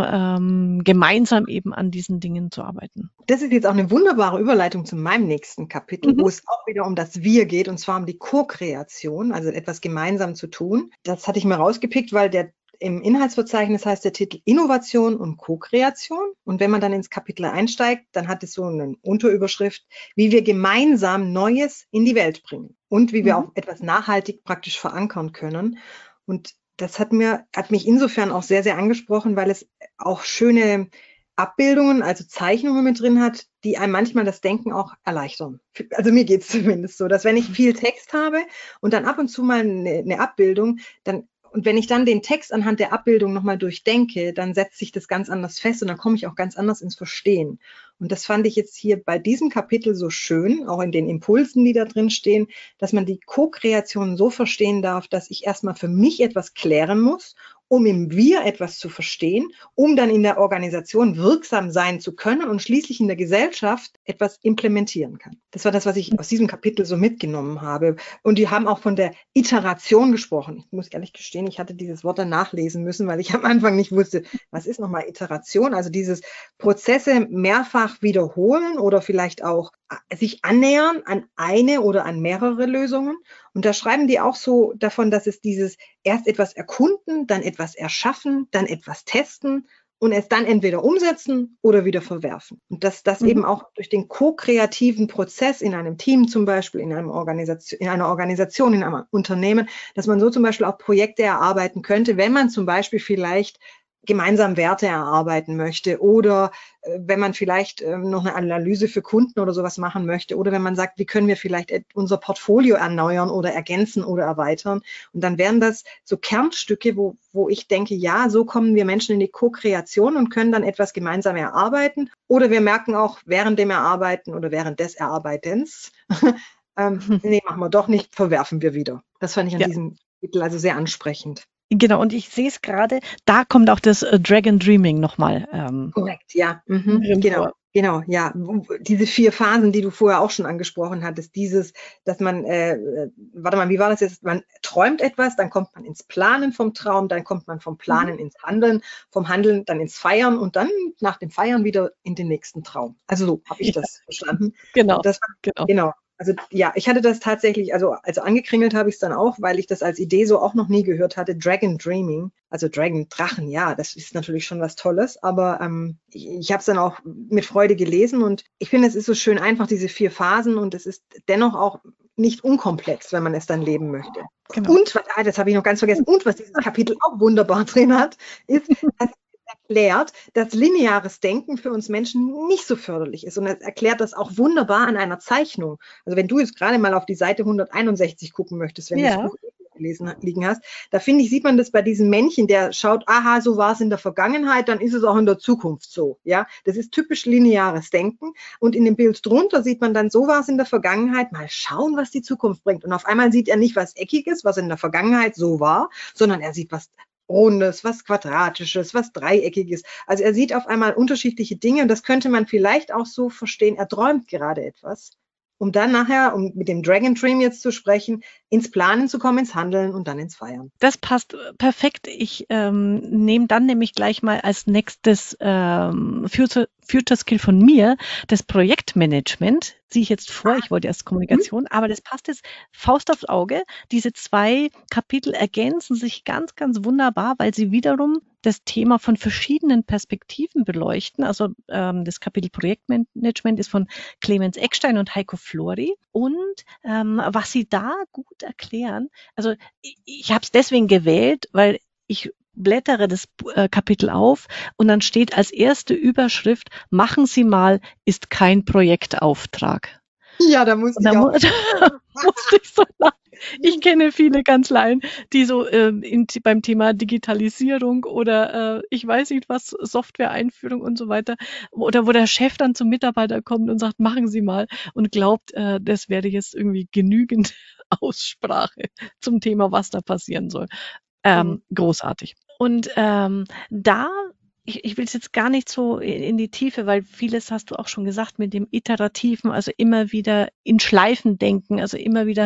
Speaker 1: gemeinsam eben an diesen Dingen zu arbeiten.
Speaker 2: Das ist jetzt auch eine wunderbare Überleitung zu meinem nächsten Kapitel, wo es auch wieder um das Wir geht, und zwar um die Co-Kreation, also etwas gemeinsam zu tun. Das hatte ich mir rausgepickt, weil im Inhaltsverzeichnis heißt der Titel Innovation und Co-Kreation. Und wenn man dann ins Kapitel einsteigt, dann hat es so eine Unterüberschrift, wie wir gemeinsam Neues in die Welt bringen und wie wir auch etwas nachhaltig praktisch verankern können. Und das hat mich insofern auch sehr, sehr angesprochen, weil es auch schöne Abbildungen, also Zeichnungen mit drin hat, die einem manchmal das Denken auch erleichtern. Also mir geht es zumindest so, dass wenn ich viel Text habe und dann ab und zu mal eine Abbildung, und wenn ich dann den Text anhand der Abbildung nochmal durchdenke, dann setzt sich das ganz anders fest und dann komme ich auch ganz anders ins Verstehen. Und das fand ich jetzt hier bei diesem Kapitel so schön, auch in den Impulsen, die da drin stehen, dass man die Co-Kreation so verstehen darf, dass ich erstmal für mich etwas klären muss, um im Wir etwas zu verstehen, um dann in der Organisation wirksam sein zu können und schließlich in der Gesellschaft etwas implementieren kann. Das war das, was ich aus diesem Kapitel so mitgenommen habe. Und die haben auch von der Iteration gesprochen. Ich muss ehrlich gestehen, ich hatte dieses Wort dann nachlesen müssen, weil ich am Anfang nicht wusste, was ist nochmal Iteration? Also dieses Prozesse mehrfach wiederholen oder vielleicht auch sich annähern an eine oder an mehrere Lösungen. Und da schreiben die auch so davon, dass es dieses erst etwas erkunden, dann etwas erschaffen, dann etwas testen und es dann entweder umsetzen oder wieder verwerfen. Und dass das eben auch durch den ko-kreativen Prozess in einem Team zum Beispiel, in einer Organisation, in einem Unternehmen, dass man so zum Beispiel auch Projekte erarbeiten könnte, wenn man zum Beispiel vielleicht gemeinsam Werte erarbeiten möchte oder wenn man vielleicht noch eine Analyse für Kunden oder sowas machen möchte oder wenn man sagt, wie können wir vielleicht unser Portfolio erneuern oder ergänzen oder erweitern. Und dann wären das so Kernstücke, wo ich denke, ja, so kommen wir Menschen in die Co-Kreation und können dann etwas gemeinsam erarbeiten. Oder wir merken auch während dem Erarbeiten oder während des Erarbeitens, nee, machen wir doch nicht, verwerfen wir wieder. Das fand ich an diesem Titel also sehr ansprechend.
Speaker 1: Genau, und ich sehe es gerade, da kommt auch das Dragon Dreaming nochmal.
Speaker 2: Korrekt, ja. Genau, ja. Diese 4 Phasen, die du vorher auch schon angesprochen hattest, dass man, wie war das jetzt? Man träumt etwas, dann kommt man ins Planen vom Traum, dann kommt man vom Planen ins Handeln, vom Handeln dann ins Feiern und dann nach dem Feiern wieder in den nächsten Traum. Also so habe ich das verstanden.
Speaker 1: Genau.
Speaker 2: Genau. Also ja, ich hatte das tatsächlich, also angekringelt habe ich es dann auch, weil ich das als Idee so auch noch nie gehört hatte. Dragon Dreaming, also Drachen, ja, das ist natürlich schon was Tolles, aber ich habe es dann auch mit Freude gelesen und ich finde, es ist so schön einfach, diese 4 Phasen und es ist dennoch auch nicht unkomplex, wenn man es dann leben möchte.
Speaker 1: Genau.
Speaker 2: Und, das habe ich noch ganz vergessen, und was dieses Kapitel auch wunderbar drin hat, ist, dass erklärt, dass lineares Denken für uns Menschen nicht so förderlich ist. Und er erklärt das auch wunderbar an einer Zeichnung. Also wenn du jetzt gerade mal auf die Seite 161 gucken möchtest, wenn du das Buch gelesen liegen hast, da finde ich, sieht man das bei diesem Männchen, der schaut, aha, so war es in der Vergangenheit, dann ist es auch in der Zukunft so. Ja, das ist typisch lineares Denken. Und in dem Bild drunter sieht man dann, so war es in der Vergangenheit, mal schauen, was die Zukunft bringt. Und auf einmal sieht er nicht was Eckiges, was in der Vergangenheit so war, sondern er sieht was Rundes, was Quadratisches, was Dreieckiges. Also er sieht auf einmal unterschiedliche Dinge und das könnte man vielleicht auch so verstehen, er träumt gerade etwas, um dann nachher, um mit dem Dragon Dream jetzt zu sprechen, ins Planen zu kommen, ins Handeln und dann ins Feiern.
Speaker 1: Das passt perfekt. Ich nehme dann nämlich gleich mal als nächstes Future Skill von mir das Projektmanagement. Ziehe ich jetzt vor, ich wollte erst Kommunikation, aber das passt jetzt Faust aufs Auge. Diese 2 Kapitel ergänzen sich ganz, ganz wunderbar, weil sie wiederum das Thema von verschiedenen Perspektiven beleuchten. Also das Kapitel Projektmanagement ist von Clemens Eckstein und Heiko Flori. Und was sie da gut erklären, also ich habe es deswegen gewählt, weil ich blättere das Kapitel auf und dann steht als erste Überschrift, machen Sie mal, ist kein Projektauftrag.
Speaker 2: Ja, da musste ich auch.
Speaker 1: Musste ich so lachen. Ich kenne viele Kanzleien, die so beim Thema Digitalisierung oder ich weiß nicht was, Software-Einführung und so weiter, oder wo der Chef dann zum Mitarbeiter kommt und sagt, machen Sie mal und glaubt, das wäre jetzt irgendwie genügend Aussprache zum Thema, was da passieren soll. Großartig. Und ich will es jetzt gar nicht so in die Tiefe, weil vieles hast du auch schon gesagt mit dem Iterativen, also immer wieder in Schleifen denken, also immer wieder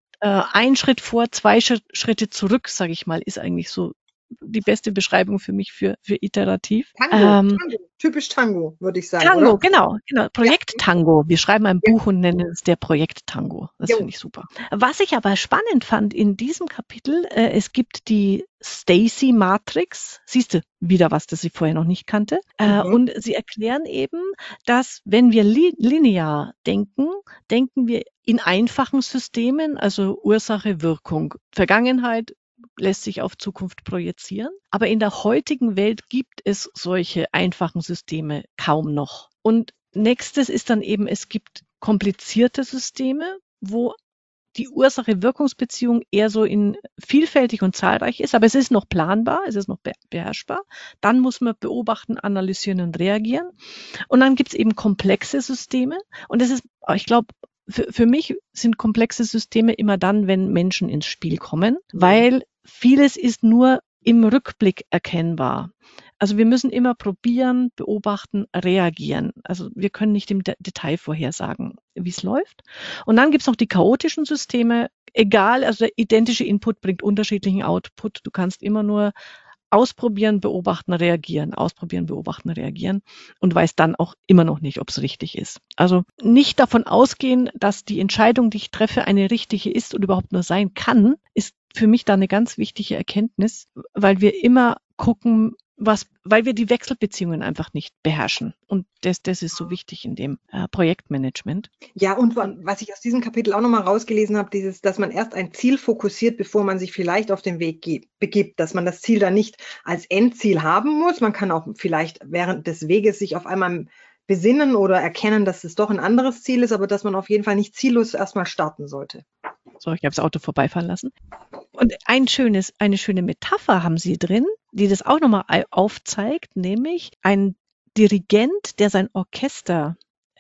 Speaker 1: ein Schritt vor, 2 Schritte zurück, sage ich mal, ist eigentlich so die beste Beschreibung für mich für iterativ.
Speaker 2: Tango, typisch Tango, würde ich sagen.
Speaker 1: Tango,
Speaker 2: oder?
Speaker 1: genau. Projekt Tango. Wir schreiben ein Buch und nennen es der Projekt Tango. Das finde ich super. Was ich aber spannend fand in diesem Kapitel, es gibt die Stacy Matrix. Siehst du wieder was, das ich vorher noch nicht kannte. Und sie erklären eben, dass wenn wir linear denken, denken wir in einfachen Systemen, also Ursache, Wirkung, Vergangenheit, lässt sich auf Zukunft projizieren. Aber in der heutigen Welt gibt es solche einfachen Systeme kaum noch. Und nächstes ist dann eben, es gibt komplizierte Systeme, wo die Ursache-Wirkungsbeziehung eher so in vielfältig und zahlreich ist, aber es ist noch planbar, es ist noch beherrschbar. Dann muss man beobachten, analysieren und reagieren. Und dann gibt es eben komplexe Systeme. Und das ist, ich glaube, für mich sind komplexe Systeme immer dann, wenn Menschen ins Spiel kommen, weil vieles ist nur im Rückblick erkennbar. Also wir müssen immer probieren, beobachten, reagieren. Also wir können nicht im Detail vorhersagen, wie es läuft. Und dann gibt es noch die chaotischen Systeme. Egal, also der identische Input bringt unterschiedlichen Output. Du kannst immer nur ausprobieren, beobachten, reagieren, ausprobieren, beobachten, reagieren und weiß dann auch immer noch nicht, ob es richtig ist. Also nicht davon ausgehen, dass die Entscheidung, die ich treffe, eine richtige ist und überhaupt nur sein kann, ist für mich da eine ganz wichtige Erkenntnis, weil wir immer gucken, weil wir die Wechselbeziehungen einfach nicht beherrschen. Und das ist so wichtig in dem Projektmanagement.
Speaker 2: Ja, und was ich aus diesem Kapitel auch nochmal rausgelesen habe, dass man erst ein Ziel fokussiert, bevor man sich vielleicht auf den Weg begibt, dass man das Ziel dann nicht als Endziel haben muss. Man kann auch vielleicht während des Weges sich auf einmal besinnen oder erkennen, dass es doch ein anderes Ziel ist, aber dass man auf jeden Fall nicht ziellos erstmal starten sollte.
Speaker 1: So, ich habe das Auto vorbeifahren lassen. Und eine schöne Metapher haben Sie drin, die das auch nochmal aufzeigt, nämlich ein Dirigent, der sein Orchester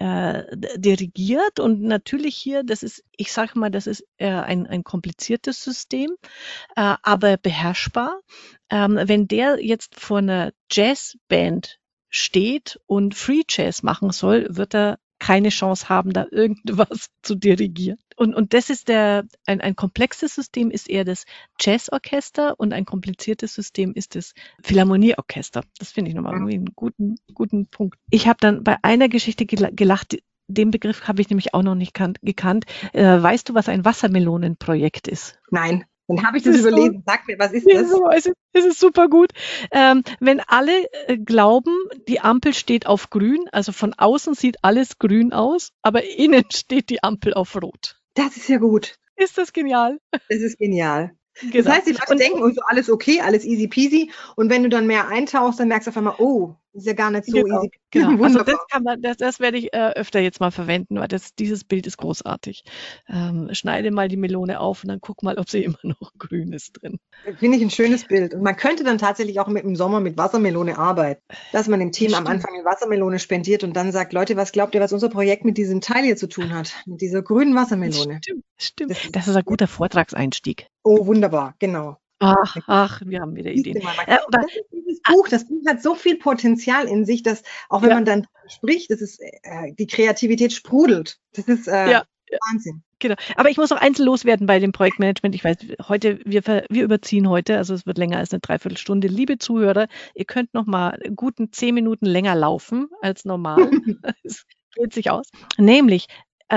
Speaker 1: dirigiert und natürlich hier, ich sage mal, das ist ein kompliziertes System, aber beherrschbar. Wenn der jetzt vor einer Jazzband steht und Free Jazz machen soll, wird er keine Chance haben, da irgendwas zu dirigieren. Und das ist ein komplexes System ist eher das Jazzorchester und ein kompliziertes System ist das Philharmonieorchester. Das finde ich nochmal irgendwie einen guten Punkt. Ich habe dann bei einer Geschichte gelacht, den Begriff habe ich nämlich auch noch nicht gekannt. Weißt du, was ein Wassermelonenprojekt ist?
Speaker 2: Nein, dann habe ich
Speaker 1: Das
Speaker 2: das
Speaker 1: ist so,
Speaker 2: überlesen. Sag mir, was ist das?
Speaker 1: es ist super gut. Wenn alle glauben, die Ampel steht auf grün, also von außen sieht alles grün aus, aber innen steht die Ampel auf rot.
Speaker 2: Das ist ja gut.
Speaker 1: Ist das genial?
Speaker 2: Das ist genial. Das
Speaker 1: Genau.
Speaker 2: heißt, die Leute denken, oh, so alles okay, alles easy peasy. Und wenn du dann mehr eintauchst, dann merkst du auf einmal, oh, ist ja gar nicht so
Speaker 1: Genau,
Speaker 2: easy peasy.
Speaker 1: genau. Also das
Speaker 2: Wunderbar.
Speaker 1: kann man, das werde ich öfter jetzt mal verwenden, weil dieses Bild ist großartig. Schneide mal die Melone auf und dann guck mal, ob sie immer noch grün ist drin.
Speaker 2: Finde ich ein schönes Bild. Und man könnte dann tatsächlich auch im Sommer mit Wassermelone arbeiten. Dass man dem Team
Speaker 1: Ja,
Speaker 2: am
Speaker 1: stimmt.
Speaker 2: Anfang eine Wassermelone spendiert und dann sagt, Leute, was glaubt ihr, was unser Projekt mit diesem Teil hier zu tun hat? Mit dieser grünen Wassermelone.
Speaker 1: Stimmt. Das ist ein guter Vortragseinstieg.
Speaker 2: Oh, wunderbar, genau.
Speaker 1: Ach, wir haben wieder
Speaker 2: Siehst
Speaker 1: Ideen.
Speaker 2: du mal,
Speaker 1: Aber
Speaker 2: das ist dieses Buch, das Buch hat so viel Potenzial in sich, dass auch wenn
Speaker 1: ja,
Speaker 2: man dann spricht, das ist, die Kreativität sprudelt. Das ist
Speaker 1: ja,
Speaker 2: Wahnsinn.
Speaker 1: genau. Aber ich muss noch eins loswerden bei dem Projektmanagement. Ich weiß, wir überziehen heute, also es wird länger als eine Dreiviertelstunde. Liebe Zuhörer, ihr könnt noch mal guten 10 Minuten länger laufen als normal. Es geht sich aus. Nämlich,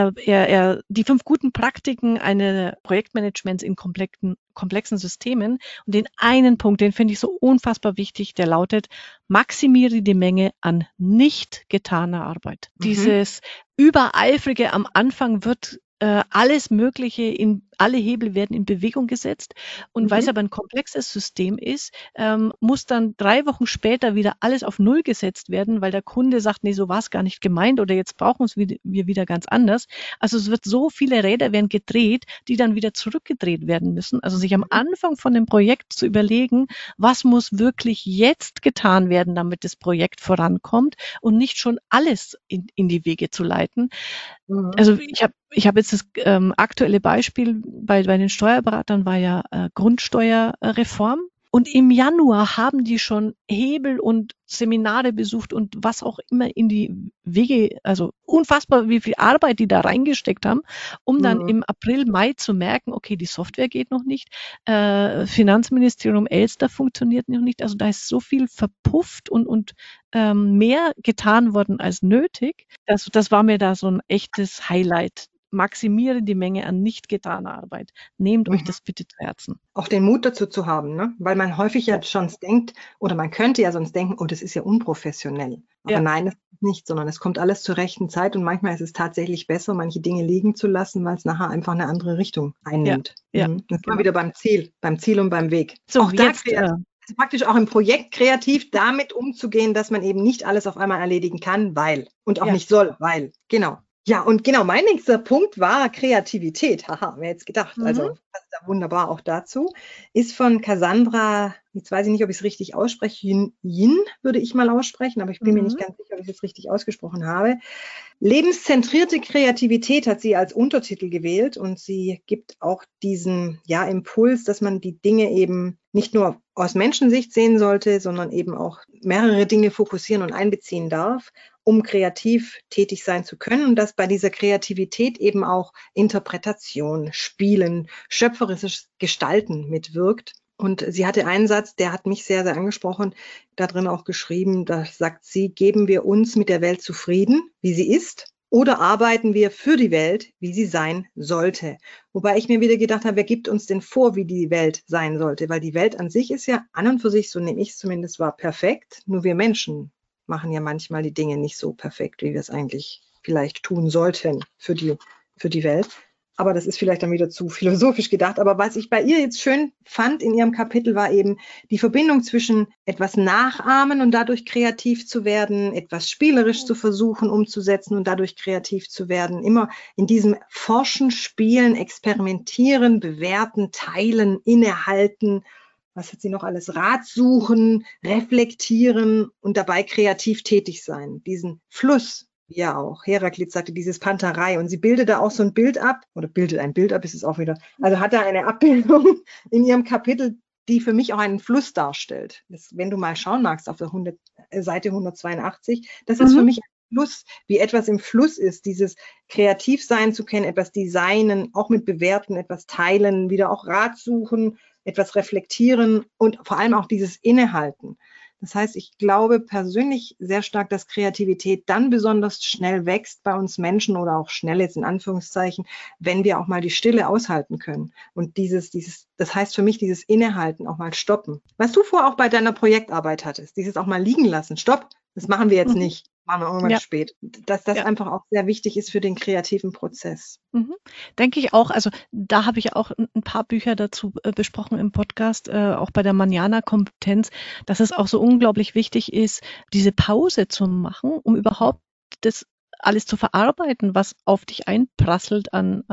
Speaker 1: die 5 guten Praktiken eines Projektmanagements in komplexen Systemen. Und den einen Punkt, den finde ich so unfassbar wichtig, der lautet, maximiere die Menge an nicht getaner Arbeit. Dieses Übereifrige am Anfang wird alles Mögliche, alle Hebel werden in Bewegung gesetzt. Und weil es aber ein komplexes System ist, muss dann 3 Wochen später wieder alles auf Null gesetzt werden, weil der Kunde sagt, nee, so war es gar nicht gemeint oder jetzt brauchen wir wieder ganz anders. Also es wird so viele Räder werden gedreht, die dann wieder zurückgedreht werden müssen. Also sich am Anfang von dem Projekt zu überlegen, was muss wirklich jetzt getan werden, damit das Projekt vorankommt und nicht schon alles in die Wege zu leiten. Also ich hab jetzt das aktuelle Beispiel bei den Steuerberatern war ja Grundsteuerreform. Und im Januar haben die schon Hebel und Seminare besucht und was auch immer in die Wege, also unfassbar, wie viel Arbeit die da reingesteckt haben, um dann im April, Mai zu merken, okay, die Software geht noch nicht, Finanzministerium Elster funktioniert noch nicht. Also da ist so viel verpufft und mehr getan worden als nötig. Das war mir da so ein echtes Highlight. Maximiere die Menge an nicht getaner Arbeit. Nehmt euch das bitte zu Herzen.
Speaker 2: Auch den Mut dazu zu haben, ne? Weil man häufig ja schon denkt, oder man könnte ja sonst denken, oh, das ist ja unprofessionell. Aber nein, es ist nicht, sondern es kommt alles zur rechten Zeit und manchmal ist es tatsächlich besser, manche Dinge liegen zu lassen, weil es nachher einfach eine andere Richtung einnimmt. Das ist mal wieder beim Ziel und beim Weg.
Speaker 1: So,
Speaker 2: auch da
Speaker 1: jetzt,
Speaker 2: also praktisch auch im Projekt kreativ damit umzugehen, dass man eben nicht alles auf einmal erledigen kann, und auch nicht soll, genau. Ja, und genau, mein nächster Punkt war Kreativität. Haha, wer hätte es gedacht? Also, das ist ja wunderbar auch dazu. Ist von Cassandra, jetzt weiß ich nicht, ob ich es richtig ausspreche, Yin würde ich mal aussprechen, aber ich bin mir nicht ganz sicher, ob ich es richtig ausgesprochen habe. Lebenszentrierte Kreativität hat sie als Untertitel gewählt und sie gibt auch diesen Impuls, dass man die Dinge eben nicht nur aus Menschensicht sehen sollte, sondern eben auch mehrere Dinge fokussieren und einbeziehen darf, um kreativ tätig sein zu können und dass bei dieser Kreativität eben auch Interpretation, Spielen, schöpferisches Gestalten mitwirkt. Und sie hatte einen Satz, der hat mich sehr, sehr angesprochen, da drin auch geschrieben, da sagt sie, geben wir uns mit der Welt zufrieden, wie sie ist, oder arbeiten wir für die Welt, wie sie sein sollte? Wobei ich mir wieder gedacht habe, wer gibt uns denn vor, wie die Welt sein sollte? Weil die Welt an sich ist ja an und für sich, so nehme ich es zumindest wahr, perfekt. Nur wir Menschen machen ja manchmal die Dinge nicht so perfekt, wie wir es eigentlich vielleicht tun sollten für die Welt. Aber das ist vielleicht dann wieder zu philosophisch gedacht. Aber was ich bei ihr jetzt schön fand in ihrem Kapitel war eben die Verbindung zwischen etwas nachahmen und dadurch kreativ zu werden, etwas spielerisch zu versuchen umzusetzen und dadurch kreativ zu werden. Immer in diesem Forschen, Spielen, Experimentieren, Bewerten, Teilen, Innehalten. Was hat sie noch alles? Rat suchen, reflektieren und dabei kreativ tätig sein. Diesen Fluss. Ja, auch. Heraklit sagte, dieses Panterei. Und sie bildet da auch so ein Bild ab, oder bildet ein Bild ab, ist es auch wieder. Also hat da eine Abbildung in ihrem Kapitel, die für mich auch einen Fluss darstellt. Das, wenn du mal schauen magst auf der Seite 182, das ist für mich ein Fluss, wie etwas im Fluss ist, dieses kreativ sein zu können, etwas designen, auch mit bewerten, etwas teilen, wieder auch Rat suchen, etwas reflektieren und vor allem auch dieses Innehalten. Das heißt, ich glaube persönlich sehr stark, dass Kreativität dann besonders schnell wächst bei uns Menschen oder auch schnell jetzt in Anführungszeichen, wenn wir auch mal die Stille aushalten können. Und das heißt für mich dieses Innehalten, auch mal stoppen. Was du vorher auch bei deiner Projektarbeit hattest, dieses auch mal liegen lassen. Stopp, das machen wir jetzt
Speaker 1: Mhm.
Speaker 2: nicht. Machen wir irgendwann
Speaker 1: Ja,
Speaker 2: spät. Dass das
Speaker 1: ja.
Speaker 2: einfach auch sehr wichtig ist für den kreativen Prozess.
Speaker 1: Mhm. Denke ich auch. Also da habe ich auch ein paar Bücher dazu besprochen im Podcast, auch bei der Manana-Kompetenz, dass es auch so unglaublich wichtig ist, diese Pause zu machen, um überhaupt das alles zu verarbeiten, was auf dich einprasselt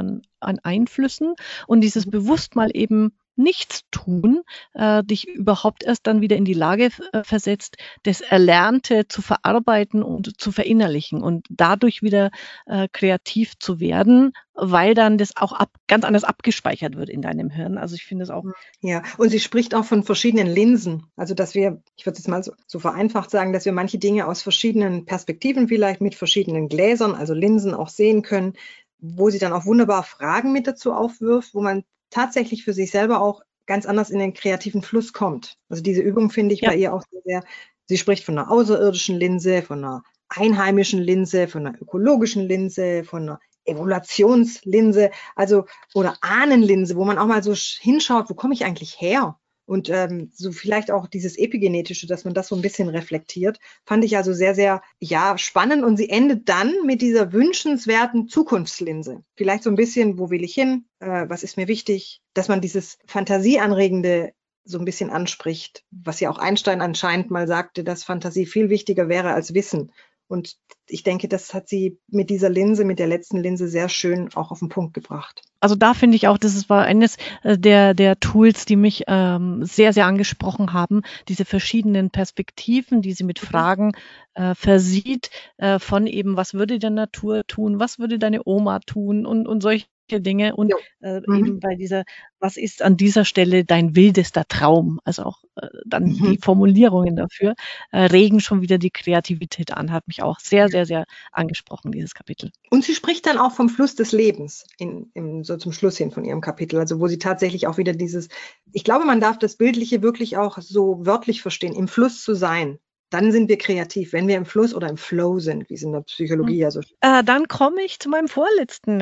Speaker 1: an Einflüssen und dieses bewusst mal eben nichts tun, dich überhaupt erst dann wieder in die Lage versetzt, das Erlernte zu verarbeiten und zu verinnerlichen und dadurch wieder kreativ zu werden, weil dann das auch ganz anders abgespeichert wird in deinem Hirn. Also ich finde es auch.
Speaker 2: Ja, und sie spricht auch von verschiedenen Linsen. Also, dass wir, ich würde jetzt mal so vereinfacht sagen, dass wir manche Dinge aus verschiedenen Perspektiven vielleicht mit verschiedenen Gläsern, also Linsen auch sehen können, wo sie dann auch wunderbar Fragen mit dazu aufwirft, wo man tatsächlich für sich selber auch ganz anders in den kreativen Fluss kommt. Also diese Übung finde ich
Speaker 1: Ja,
Speaker 2: bei ihr auch sehr, sie spricht von einer außerirdischen Linse, von einer einheimischen Linse, von einer ökologischen Linse, von einer Evaluationslinse, also oder Ahnenlinse, wo man auch mal so hinschaut, wo komme ich eigentlich her? Und so vielleicht auch dieses Epigenetische, dass man das so ein bisschen reflektiert, fand ich also sehr, sehr ja, spannend. Und sie endet dann mit dieser wünschenswerten Zukunftslinse. Vielleicht so ein bisschen, wo will ich hin? Was ist mir wichtig? Dass man dieses Fantasieanregende so ein bisschen anspricht, was ja auch Einstein anscheinend mal sagte, dass Fantasie viel wichtiger wäre als Wissen. Und ich denke, das hat sie mit dieser Linse, mit der letzten Linse sehr schön auch auf den Punkt gebracht.
Speaker 1: also da finde ich auch, das war eines der Tools, die mich sehr, sehr angesprochen haben. Diese verschiedenen Perspektiven, die sie mit Fragen versieht, von eben, was würde die Natur tun, was würde deine Oma tun und solche Dinge. Und
Speaker 2: Jo. Mhm.
Speaker 1: eben bei dieser, was ist an dieser Stelle dein wildester Traum? Also auch dann die
Speaker 2: Mhm.
Speaker 1: Formulierungen dafür regen schon wieder die Kreativität an. Hat mich auch sehr, sehr, sehr angesprochen, dieses Kapitel.
Speaker 2: Und sie spricht dann auch vom Fluss des Lebens so zum Schluss hin von ihrem Kapitel, also wo sie tatsächlich auch wieder ich glaube, man darf das Bildliche wirklich auch so wörtlich verstehen, im Fluss zu sein. Dann sind wir kreativ, wenn wir im Fluss oder im Flow sind, wie es in der Psychologie ja so.
Speaker 1: Dann komme ich zu meinem vorletzten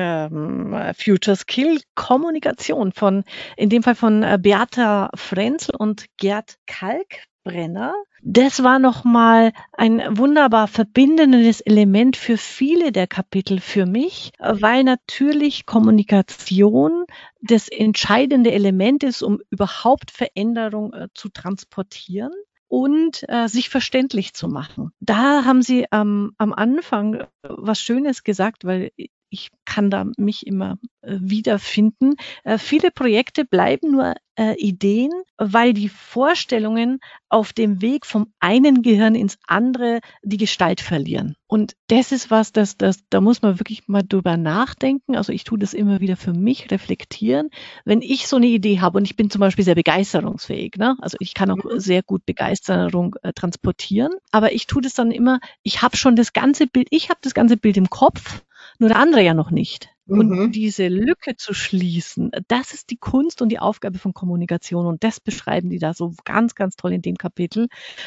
Speaker 1: Future Skill, Kommunikation in dem Fall von Beata Frenzel und Gerd Kalkbrenner. Das war nochmal ein wunderbar verbindendes Element für viele der Kapitel für mich, weil natürlich Kommunikation das entscheidende Element ist, um überhaupt Veränderung zu transportieren und sich verständlich zu machen. Da haben Sie am Anfang was Schönes gesagt, weil ich kann da mich immer wiederfinden. Viele Projekte bleiben nur Ideen, weil die Vorstellungen auf dem Weg vom einen Gehirn ins andere die Gestalt verlieren. Und das ist was, da muss man wirklich mal drüber nachdenken. Also ich tue das immer wieder für mich reflektieren. Wenn ich so eine Idee habe und ich bin zum Beispiel sehr begeisterungsfähig, ne? Also ich kann auch sehr gut Begeisterung transportieren, aber ich tue das dann immer, ich habe das ganze Bild im Kopf, nur der andere ja noch nicht. Und diese Lücke zu schließen, das ist die Kunst und die Aufgabe von Kommunikation. Und das beschreiben die da so ganz, ganz toll in dem Kapitel.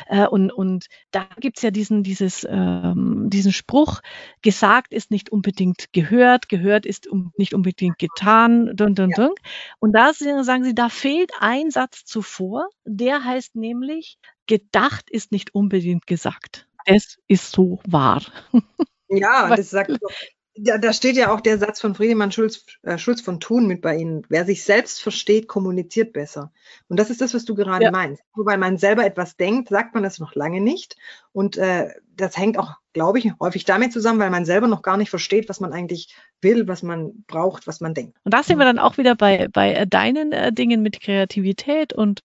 Speaker 1: Und da gibt's ja diesen Spruch, gesagt ist nicht unbedingt gehört, gehört ist nicht unbedingt getan.
Speaker 2: Ja.
Speaker 1: Und da sagen sie, da fehlt ein Satz zuvor, der heißt nämlich, gedacht ist nicht unbedingt gesagt. Das ist so wahr.
Speaker 2: Ja, das sagt doch, da steht ja auch der Satz von Friedemann Schulz von Thun mit bei Ihnen. Wer sich selbst versteht, kommuniziert besser. Und das ist das, was du gerade
Speaker 1: Ja.
Speaker 2: meinst. Nur weil man selber etwas denkt, sagt man das noch lange nicht. Und das hängt auch, glaube ich, häufig damit zusammen, weil man selber noch gar nicht versteht, was man eigentlich will, was man braucht, was man denkt.
Speaker 1: Und da sind wir dann auch wieder bei deinen Dingen mit Kreativität und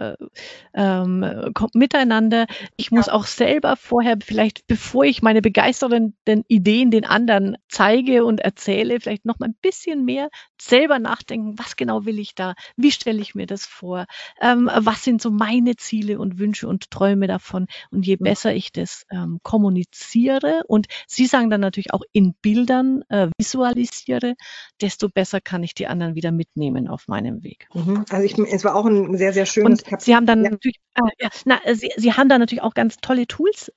Speaker 1: Miteinander. Ich muss auch selber vorher vielleicht, bevor ich meine begeisternden Ideen den anderen zeige und erzähle, vielleicht noch mal ein bisschen mehr selber nachdenken, was genau will ich da, wie stelle ich mir das vor, was sind so meine Ziele und Wünsche und Träume davon. Und je besser ich das kommuniziere und Sie sagen dann natürlich auch in Bildern visualisiere, desto besser kann ich die anderen wieder mitnehmen auf meinem Weg.
Speaker 2: Also es war auch ein sehr, sehr schönes
Speaker 1: Und
Speaker 2: Kapitel.
Speaker 1: Sie haben dann
Speaker 2: Ja.
Speaker 1: natürlich, Sie haben da natürlich auch ganz tolle Tools.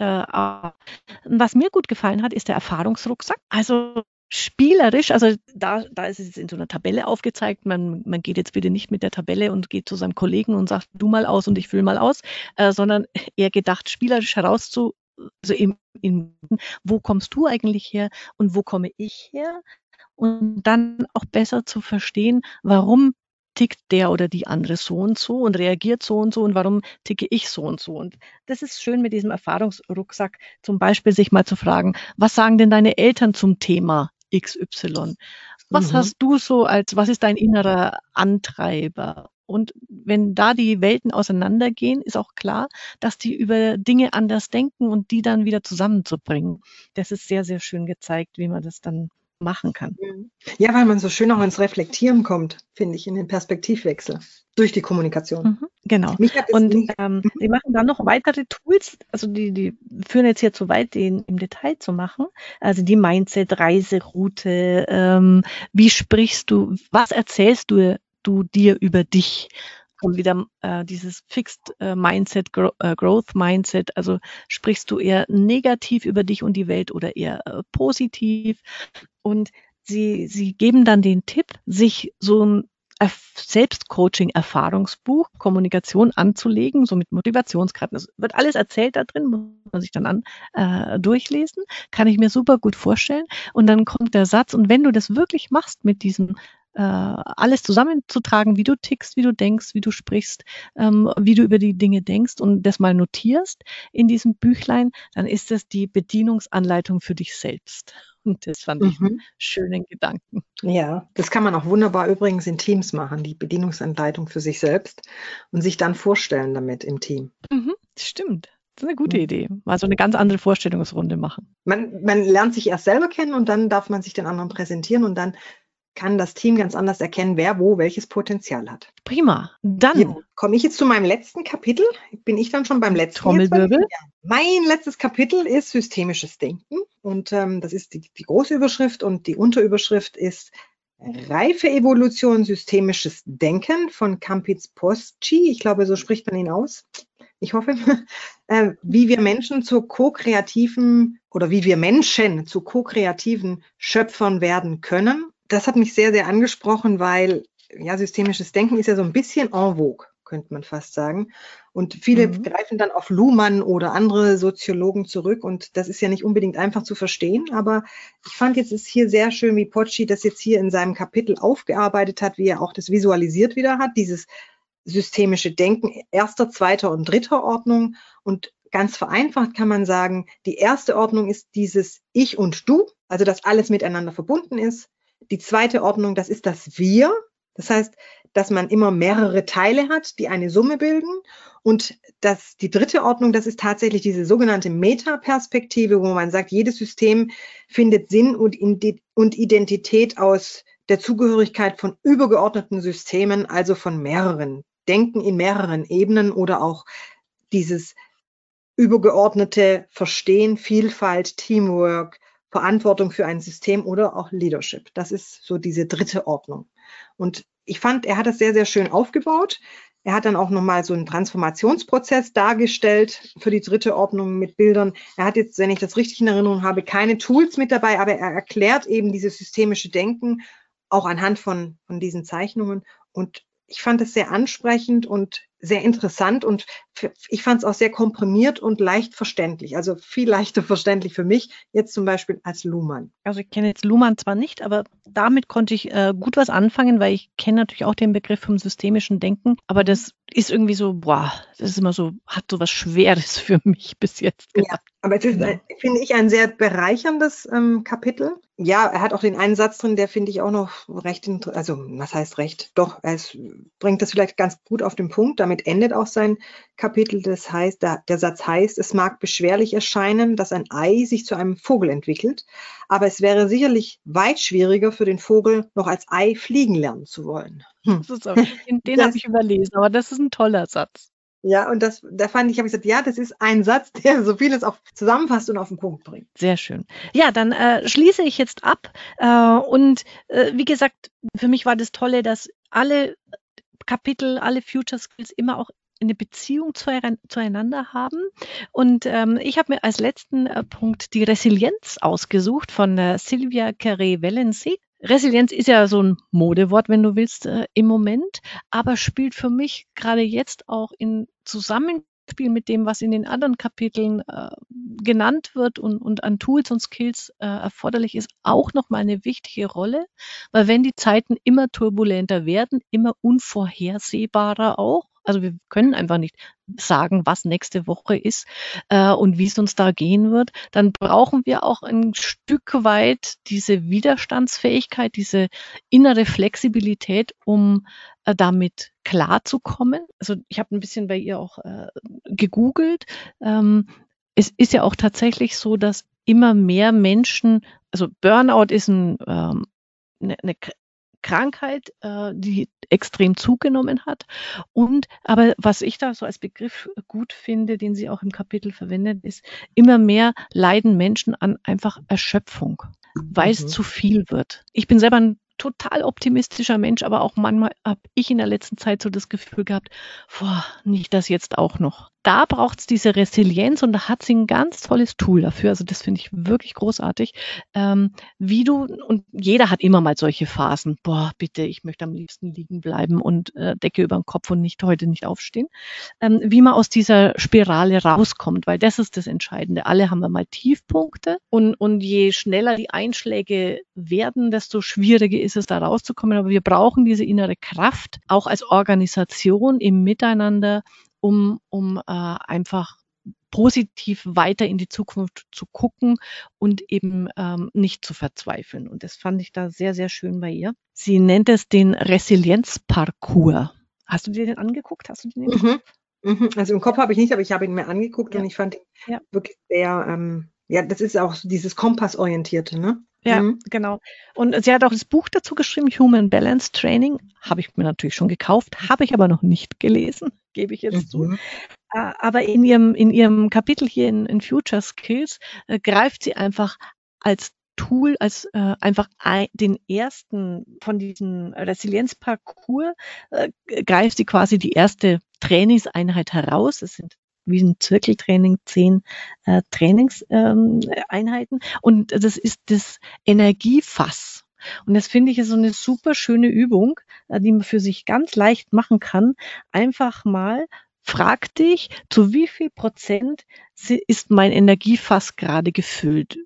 Speaker 1: Was mir gut gefallen hat, ist der Erfahrungsrucksack. Also spielerisch, also da ist es in so einer Tabelle aufgezeigt. Man geht jetzt bitte nicht mit der Tabelle und geht zu seinem Kollegen und sagt, du mal aus und ich fülle mal aus, sondern eher gedacht, spielerisch also wo kommst du eigentlich her und wo komme ich her? Und dann auch besser zu verstehen, warum tickt der oder die andere so und reagiert so und warum ticke ich so und so. Und das ist schön mit diesem Erfahrungsrucksack, zum Beispiel sich mal zu fragen, was sagen denn deine Eltern zum Thema XY? Was hast du was ist dein innerer Antreiber? Und wenn da die Welten auseinandergehen, ist auch klar, dass die über Dinge anders denken und die dann wieder zusammenzubringen. Das ist sehr, sehr schön gezeigt, wie man das dann machen kann.
Speaker 2: Ja, weil man so schön auch ins Reflektieren kommt, finde ich, in den Perspektivwechsel durch die Kommunikation.
Speaker 1: Genau. Und Sie machen dann noch weitere Tools, also die führen jetzt hier zu weit, den im Detail zu machen. Also die Mindset-Reiseroute, wie sprichst du, was erzählst du dir über dich? Und wieder dieses Fixed Mindset, Growth Mindset, also sprichst du eher negativ über dich und die Welt oder eher positiv? Und sie geben dann den Tipp, sich so ein Selbstcoaching-Erfahrungsbuch, Kommunikation anzulegen, so mit Motivationskarten. Es wird alles erzählt da drin, muss man sich dann durchlesen. Kann ich mir super gut vorstellen. Und dann kommt der Satz, und wenn du das wirklich machst mit diesem alles zusammenzutragen, wie du tickst, wie du denkst, wie du sprichst, wie du über die Dinge denkst und das mal notierst in diesem Büchlein, dann ist das die Bedienungsanleitung für dich selbst. Und das fand ich einen schönen Gedanken.
Speaker 2: Ja, das kann man auch wunderbar übrigens in Teams machen, die Bedienungsanleitung für sich selbst und sich dann vorstellen damit im Team.
Speaker 1: Stimmt. Das ist eine gute Idee. Mal so eine ganz andere Vorstellungsrunde machen.
Speaker 2: Man lernt sich erst selber kennen und dann darf man sich den anderen präsentieren und dann kann das Team ganz anders erkennen, wer wo welches Potenzial hat.
Speaker 1: Prima. Dann
Speaker 2: komme ich jetzt zu meinem letzten Kapitel. Bin ich dann schon beim letzten?
Speaker 1: Trommelwirbel.
Speaker 2: Ja. Mein letztes Kapitel ist systemisches Denken und das ist die große Überschrift und die Unterüberschrift ist Reife Evolution, systemisches Denken von Campitz-Posci. Ich glaube, so spricht man ihn aus. Ich hoffe, wie wir Menschen zu ko-kreativen Schöpfern werden können. Das hat mich sehr, sehr angesprochen, weil ja, systemisches Denken ist ja so ein bisschen en vogue, könnte man fast sagen. Und viele greifen dann auf Luhmann oder andere Soziologen zurück und das ist ja nicht unbedingt einfach zu verstehen, aber ich fand jetzt ist hier sehr schön, wie Posci das jetzt hier in seinem Kapitel aufgearbeitet hat, wie er auch das visualisiert wieder hat, dieses systemische Denken erster, zweiter und dritter Ordnung und ganz vereinfacht kann man sagen, die erste Ordnung ist dieses Ich und Du, also dass alles miteinander verbunden ist. Die zweite Ordnung, das ist das Wir. Das heißt, dass man immer mehrere Teile hat, die eine Summe bilden. Und die dritte Ordnung, das ist tatsächlich diese sogenannte Metaperspektive, wo man sagt, jedes System findet Sinn und Identität aus der Zugehörigkeit von übergeordneten Systemen, also von mehreren. Denken in mehreren Ebenen oder auch dieses übergeordnete Verstehen, Vielfalt, Teamwork, Verantwortung für ein System oder auch Leadership. Das ist so diese dritte Ordnung. Und ich fand, er hat das sehr, sehr schön aufgebaut. Er hat dann auch nochmal so einen Transformationsprozess dargestellt für die dritte Ordnung mit Bildern. Er hat jetzt, wenn ich das richtig in Erinnerung habe, keine Tools mit dabei, aber er erklärt eben dieses systemische Denken auch anhand von diesen Zeichnungen. Und ich fand es sehr ansprechend und sehr interessant und ich fand es auch sehr komprimiert und leicht verständlich. Also viel leichter verständlich für mich, jetzt zum Beispiel als Luhmann.
Speaker 1: Also ich kenne jetzt Luhmann zwar nicht, aber damit konnte ich gut was anfangen, weil ich kenne natürlich auch den Begriff vom systemischen Denken, aber das ist irgendwie so, das ist immer so, hat so was Schweres für mich bis jetzt gehabt.
Speaker 2: Ja, aber es ist, finde ich, ein sehr bereicherndes Kapitel. Ja, er hat auch den einen Satz drin, der finde ich auch noch recht, also was heißt recht? Doch, es bringt das vielleicht ganz gut auf den Punkt. Damit endet auch sein Kapitel. Das heißt, der Satz heißt, es mag beschwerlich erscheinen, dass ein Ei sich zu einem Vogel entwickelt, aber es wäre sicherlich weit schwieriger für den Vogel, noch als Ei fliegen lernen zu wollen.
Speaker 1: Den habe ich überlesen, aber das ist ein toller Satz.
Speaker 2: Ja, und da habe ich gesagt, ja, das ist ein Satz, der so vieles auch zusammenfasst und auf den Punkt bringt.
Speaker 1: Sehr schön. Ja, dann schließe ich jetzt ab. Wie gesagt, für mich war das Tolle, dass alle Kapitel, alle Future Skills immer auch eine Beziehung zueinander haben. Und ich habe mir als letzten Punkt die Resilienz ausgesucht von Sylvia Carré-Valency. Resilienz ist ja so ein Modewort, wenn du willst, im Moment, aber spielt für mich gerade jetzt auch in Zusammenspiel mit dem, was in den anderen Kapiteln genannt wird und an Tools und Skills erforderlich ist, auch nochmal eine wichtige Rolle, weil wenn die Zeiten immer turbulenter werden, immer unvorhersehbarer auch, also wir können einfach nicht sagen, was nächste Woche ist und wie es uns da gehen wird, dann brauchen wir auch ein Stück weit diese Widerstandsfähigkeit, diese innere Flexibilität, um damit klarzukommen. Also ich habe ein bisschen bei ihr auch gegoogelt. Es ist ja auch tatsächlich so, dass immer mehr Menschen, also Burnout ist eine Krankheit, die extrem zugenommen hat. Aber was ich da so als Begriff gut finde, den sie auch im Kapitel verwendet, ist, immer mehr leiden Menschen an einfach Erschöpfung, weil es zu viel wird. Ich bin selber ein total optimistischer Mensch, aber auch manchmal habe ich in der letzten Zeit so das Gefühl gehabt, nicht das jetzt auch noch. Da braucht es diese Resilienz und da hat sie ein ganz tolles Tool dafür. Also das finde ich wirklich großartig. Und jeder hat immer mal solche Phasen. Bitte, ich möchte am liebsten liegen bleiben und Decke über den Kopf und heute nicht aufstehen. Wie man aus dieser Spirale rauskommt, weil das ist das Entscheidende. Alle haben wir mal Tiefpunkte und je schneller die Einschläge werden, desto schwieriger ist es, da rauszukommen. Aber wir brauchen diese innere Kraft, auch als Organisation im Miteinander, um einfach positiv weiter in die Zukunft zu gucken und eben nicht zu verzweifeln. Und das fand ich da sehr, sehr schön bei ihr. Sie nennt es den Resilienzparcours. Hast du dir den angeguckt? Hast du den im Kopf?
Speaker 2: Also im Kopf habe ich nicht, aber ich habe ihn mir angeguckt
Speaker 1: Ja.
Speaker 2: und ich fand ihn wirklich sehr, das ist auch dieses Kompassorientierte, ne?
Speaker 1: Ja, genau. Und sie hat auch das Buch dazu geschrieben, Human Balance Training. Habe ich mir natürlich schon gekauft, habe ich aber noch nicht gelesen, gebe ich jetzt zu. Aber in ihrem Kapitel hier in Future Skills greift sie einfach als Tool, einfach den ersten von diesen Resilienzparcours, greift sie quasi die erste Trainingseinheit heraus. Es sind wie ein Zirkeltraining 10 Trainingseinheiten. Und das ist das Energiefass. Und das finde ich ist so eine super schöne Übung, die man für sich ganz leicht machen kann. Einfach mal frag dich, zu wie viel Prozent ist mein Energiefass gerade gefüllt?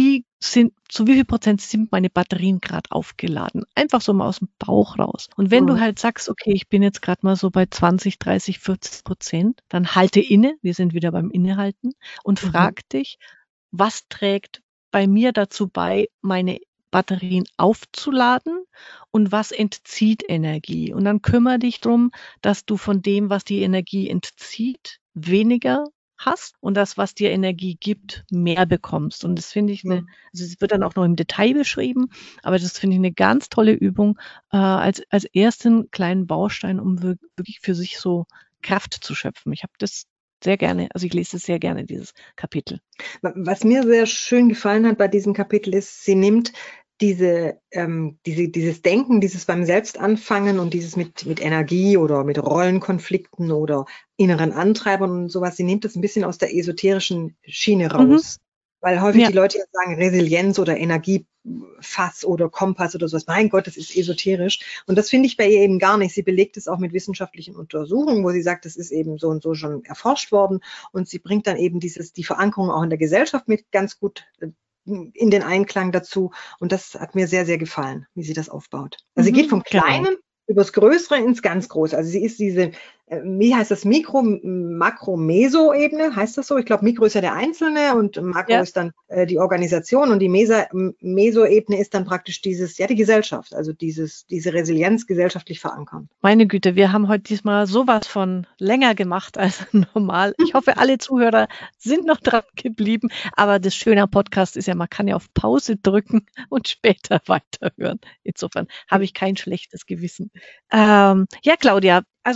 Speaker 1: Zu wie viel Prozent sind meine Batterien gerade aufgeladen? Einfach so mal aus dem Bauch raus. Und wenn du halt sagst, okay, ich bin jetzt gerade mal so bei 20, 30, 40%, dann halte inne, wir sind wieder beim Innehalten, und frag dich, was trägt bei mir dazu bei, meine Batterien aufzuladen und was entzieht Energie. Und dann kümmere dich drum, dass du von dem, was die Energie entzieht, weniger hast und das, was dir Energie gibt, mehr bekommst. Und das finde ich also es wird dann auch noch im Detail beschrieben, aber das finde ich eine ganz tolle Übung als ersten kleinen Baustein, um wirklich für sich so Kraft zu schöpfen. Ich habe das sehr gerne, also ich lese es sehr gerne, dieses Kapitel.
Speaker 2: Was mir sehr schön gefallen hat bei diesem Kapitel ist, sie nimmt dieses Denken, dieses beim Selbstanfangen und dieses mit Energie oder mit Rollenkonflikten oder inneren Antreibern und sowas, sie nimmt das ein bisschen aus der esoterischen Schiene raus. Weil häufig die Leute ja sagen, Resilienz oder Energiefass oder Kompass oder sowas. Mein Gott, das ist esoterisch. Und das finde ich bei ihr eben gar nicht. Sie belegt es auch mit wissenschaftlichen Untersuchungen, wo sie sagt, das ist eben so und so schon erforscht worden. Und sie bringt dann eben die Verankerung auch in der Gesellschaft mit ganz gut in den Einklang dazu. Und das hat mir sehr, sehr gefallen, wie sie das aufbaut. Also sie geht vom Kleinen übers Größere ins ganz Große. Also sie ist diese, wie heißt das, Makro-Meso-Ebene, heißt das so? Ich glaube, Mikro ist ja der Einzelne und Makro ist dann die Organisation und die Meso-Ebene ist dann praktisch die Gesellschaft, also diese Resilienz gesellschaftlich verankern.
Speaker 1: Meine Güte, wir haben heute diesmal sowas von länger gemacht als normal. Ich hoffe, alle Zuhörer sind noch dran geblieben, aber das Schöne am Podcast ist ja, man kann ja auf Pause drücken und später weiterhören. Insofern habe ich kein schlechtes Gewissen. Ja, Claudia, also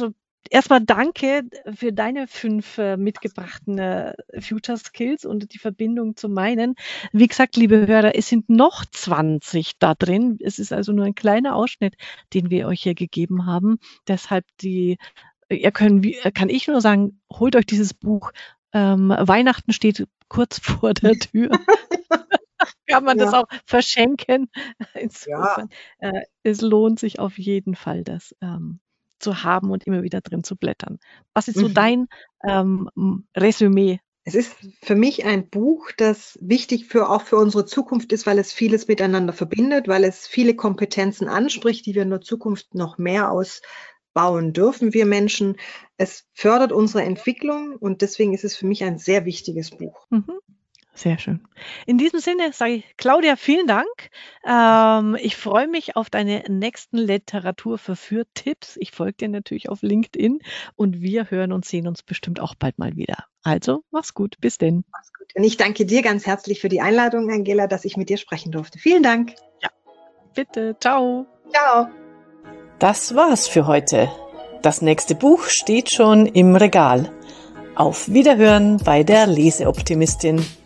Speaker 1: erstmal danke für deine 5 mitgebrachten Future Skills und die Verbindung zu meinen. Wie gesagt, liebe Hörer, es sind noch 20 da drin. Es ist also nur ein kleiner Ausschnitt, den wir euch hier gegeben haben. Deshalb kann ich nur sagen, holt euch dieses Buch. Weihnachten steht kurz vor der Tür. Kann man das auch verschenken. Insofern, es lohnt sich auf jeden Fall, das zu haben und immer wieder drin zu blättern. Was ist so dein Resümee?
Speaker 2: Es ist für mich ein Buch, das wichtig auch für unsere Zukunft ist, weil es vieles miteinander verbindet, weil es viele Kompetenzen anspricht, die wir in der Zukunft noch mehr ausbauen dürfen, wir Menschen. Es fördert unsere Entwicklung und deswegen ist es für mich ein sehr wichtiges Buch.
Speaker 1: Sehr schön. In diesem Sinne sage ich, Claudia, vielen Dank. Ich freue mich auf deine nächsten Literaturverführ-Tipps. Ich folge dir natürlich auf LinkedIn und wir hören und sehen uns bestimmt auch bald mal wieder. Also, mach's gut. Bis denn.
Speaker 2: Mach's gut. Und ich danke dir ganz herzlich für die Einladung, Angela, dass ich mit dir sprechen durfte. Vielen Dank.
Speaker 1: Ja, bitte. Ciao.
Speaker 2: Ciao.
Speaker 3: Das war's für heute. Das nächste Buch steht schon im Regal. Auf Wiederhören bei der Leseoptimistin.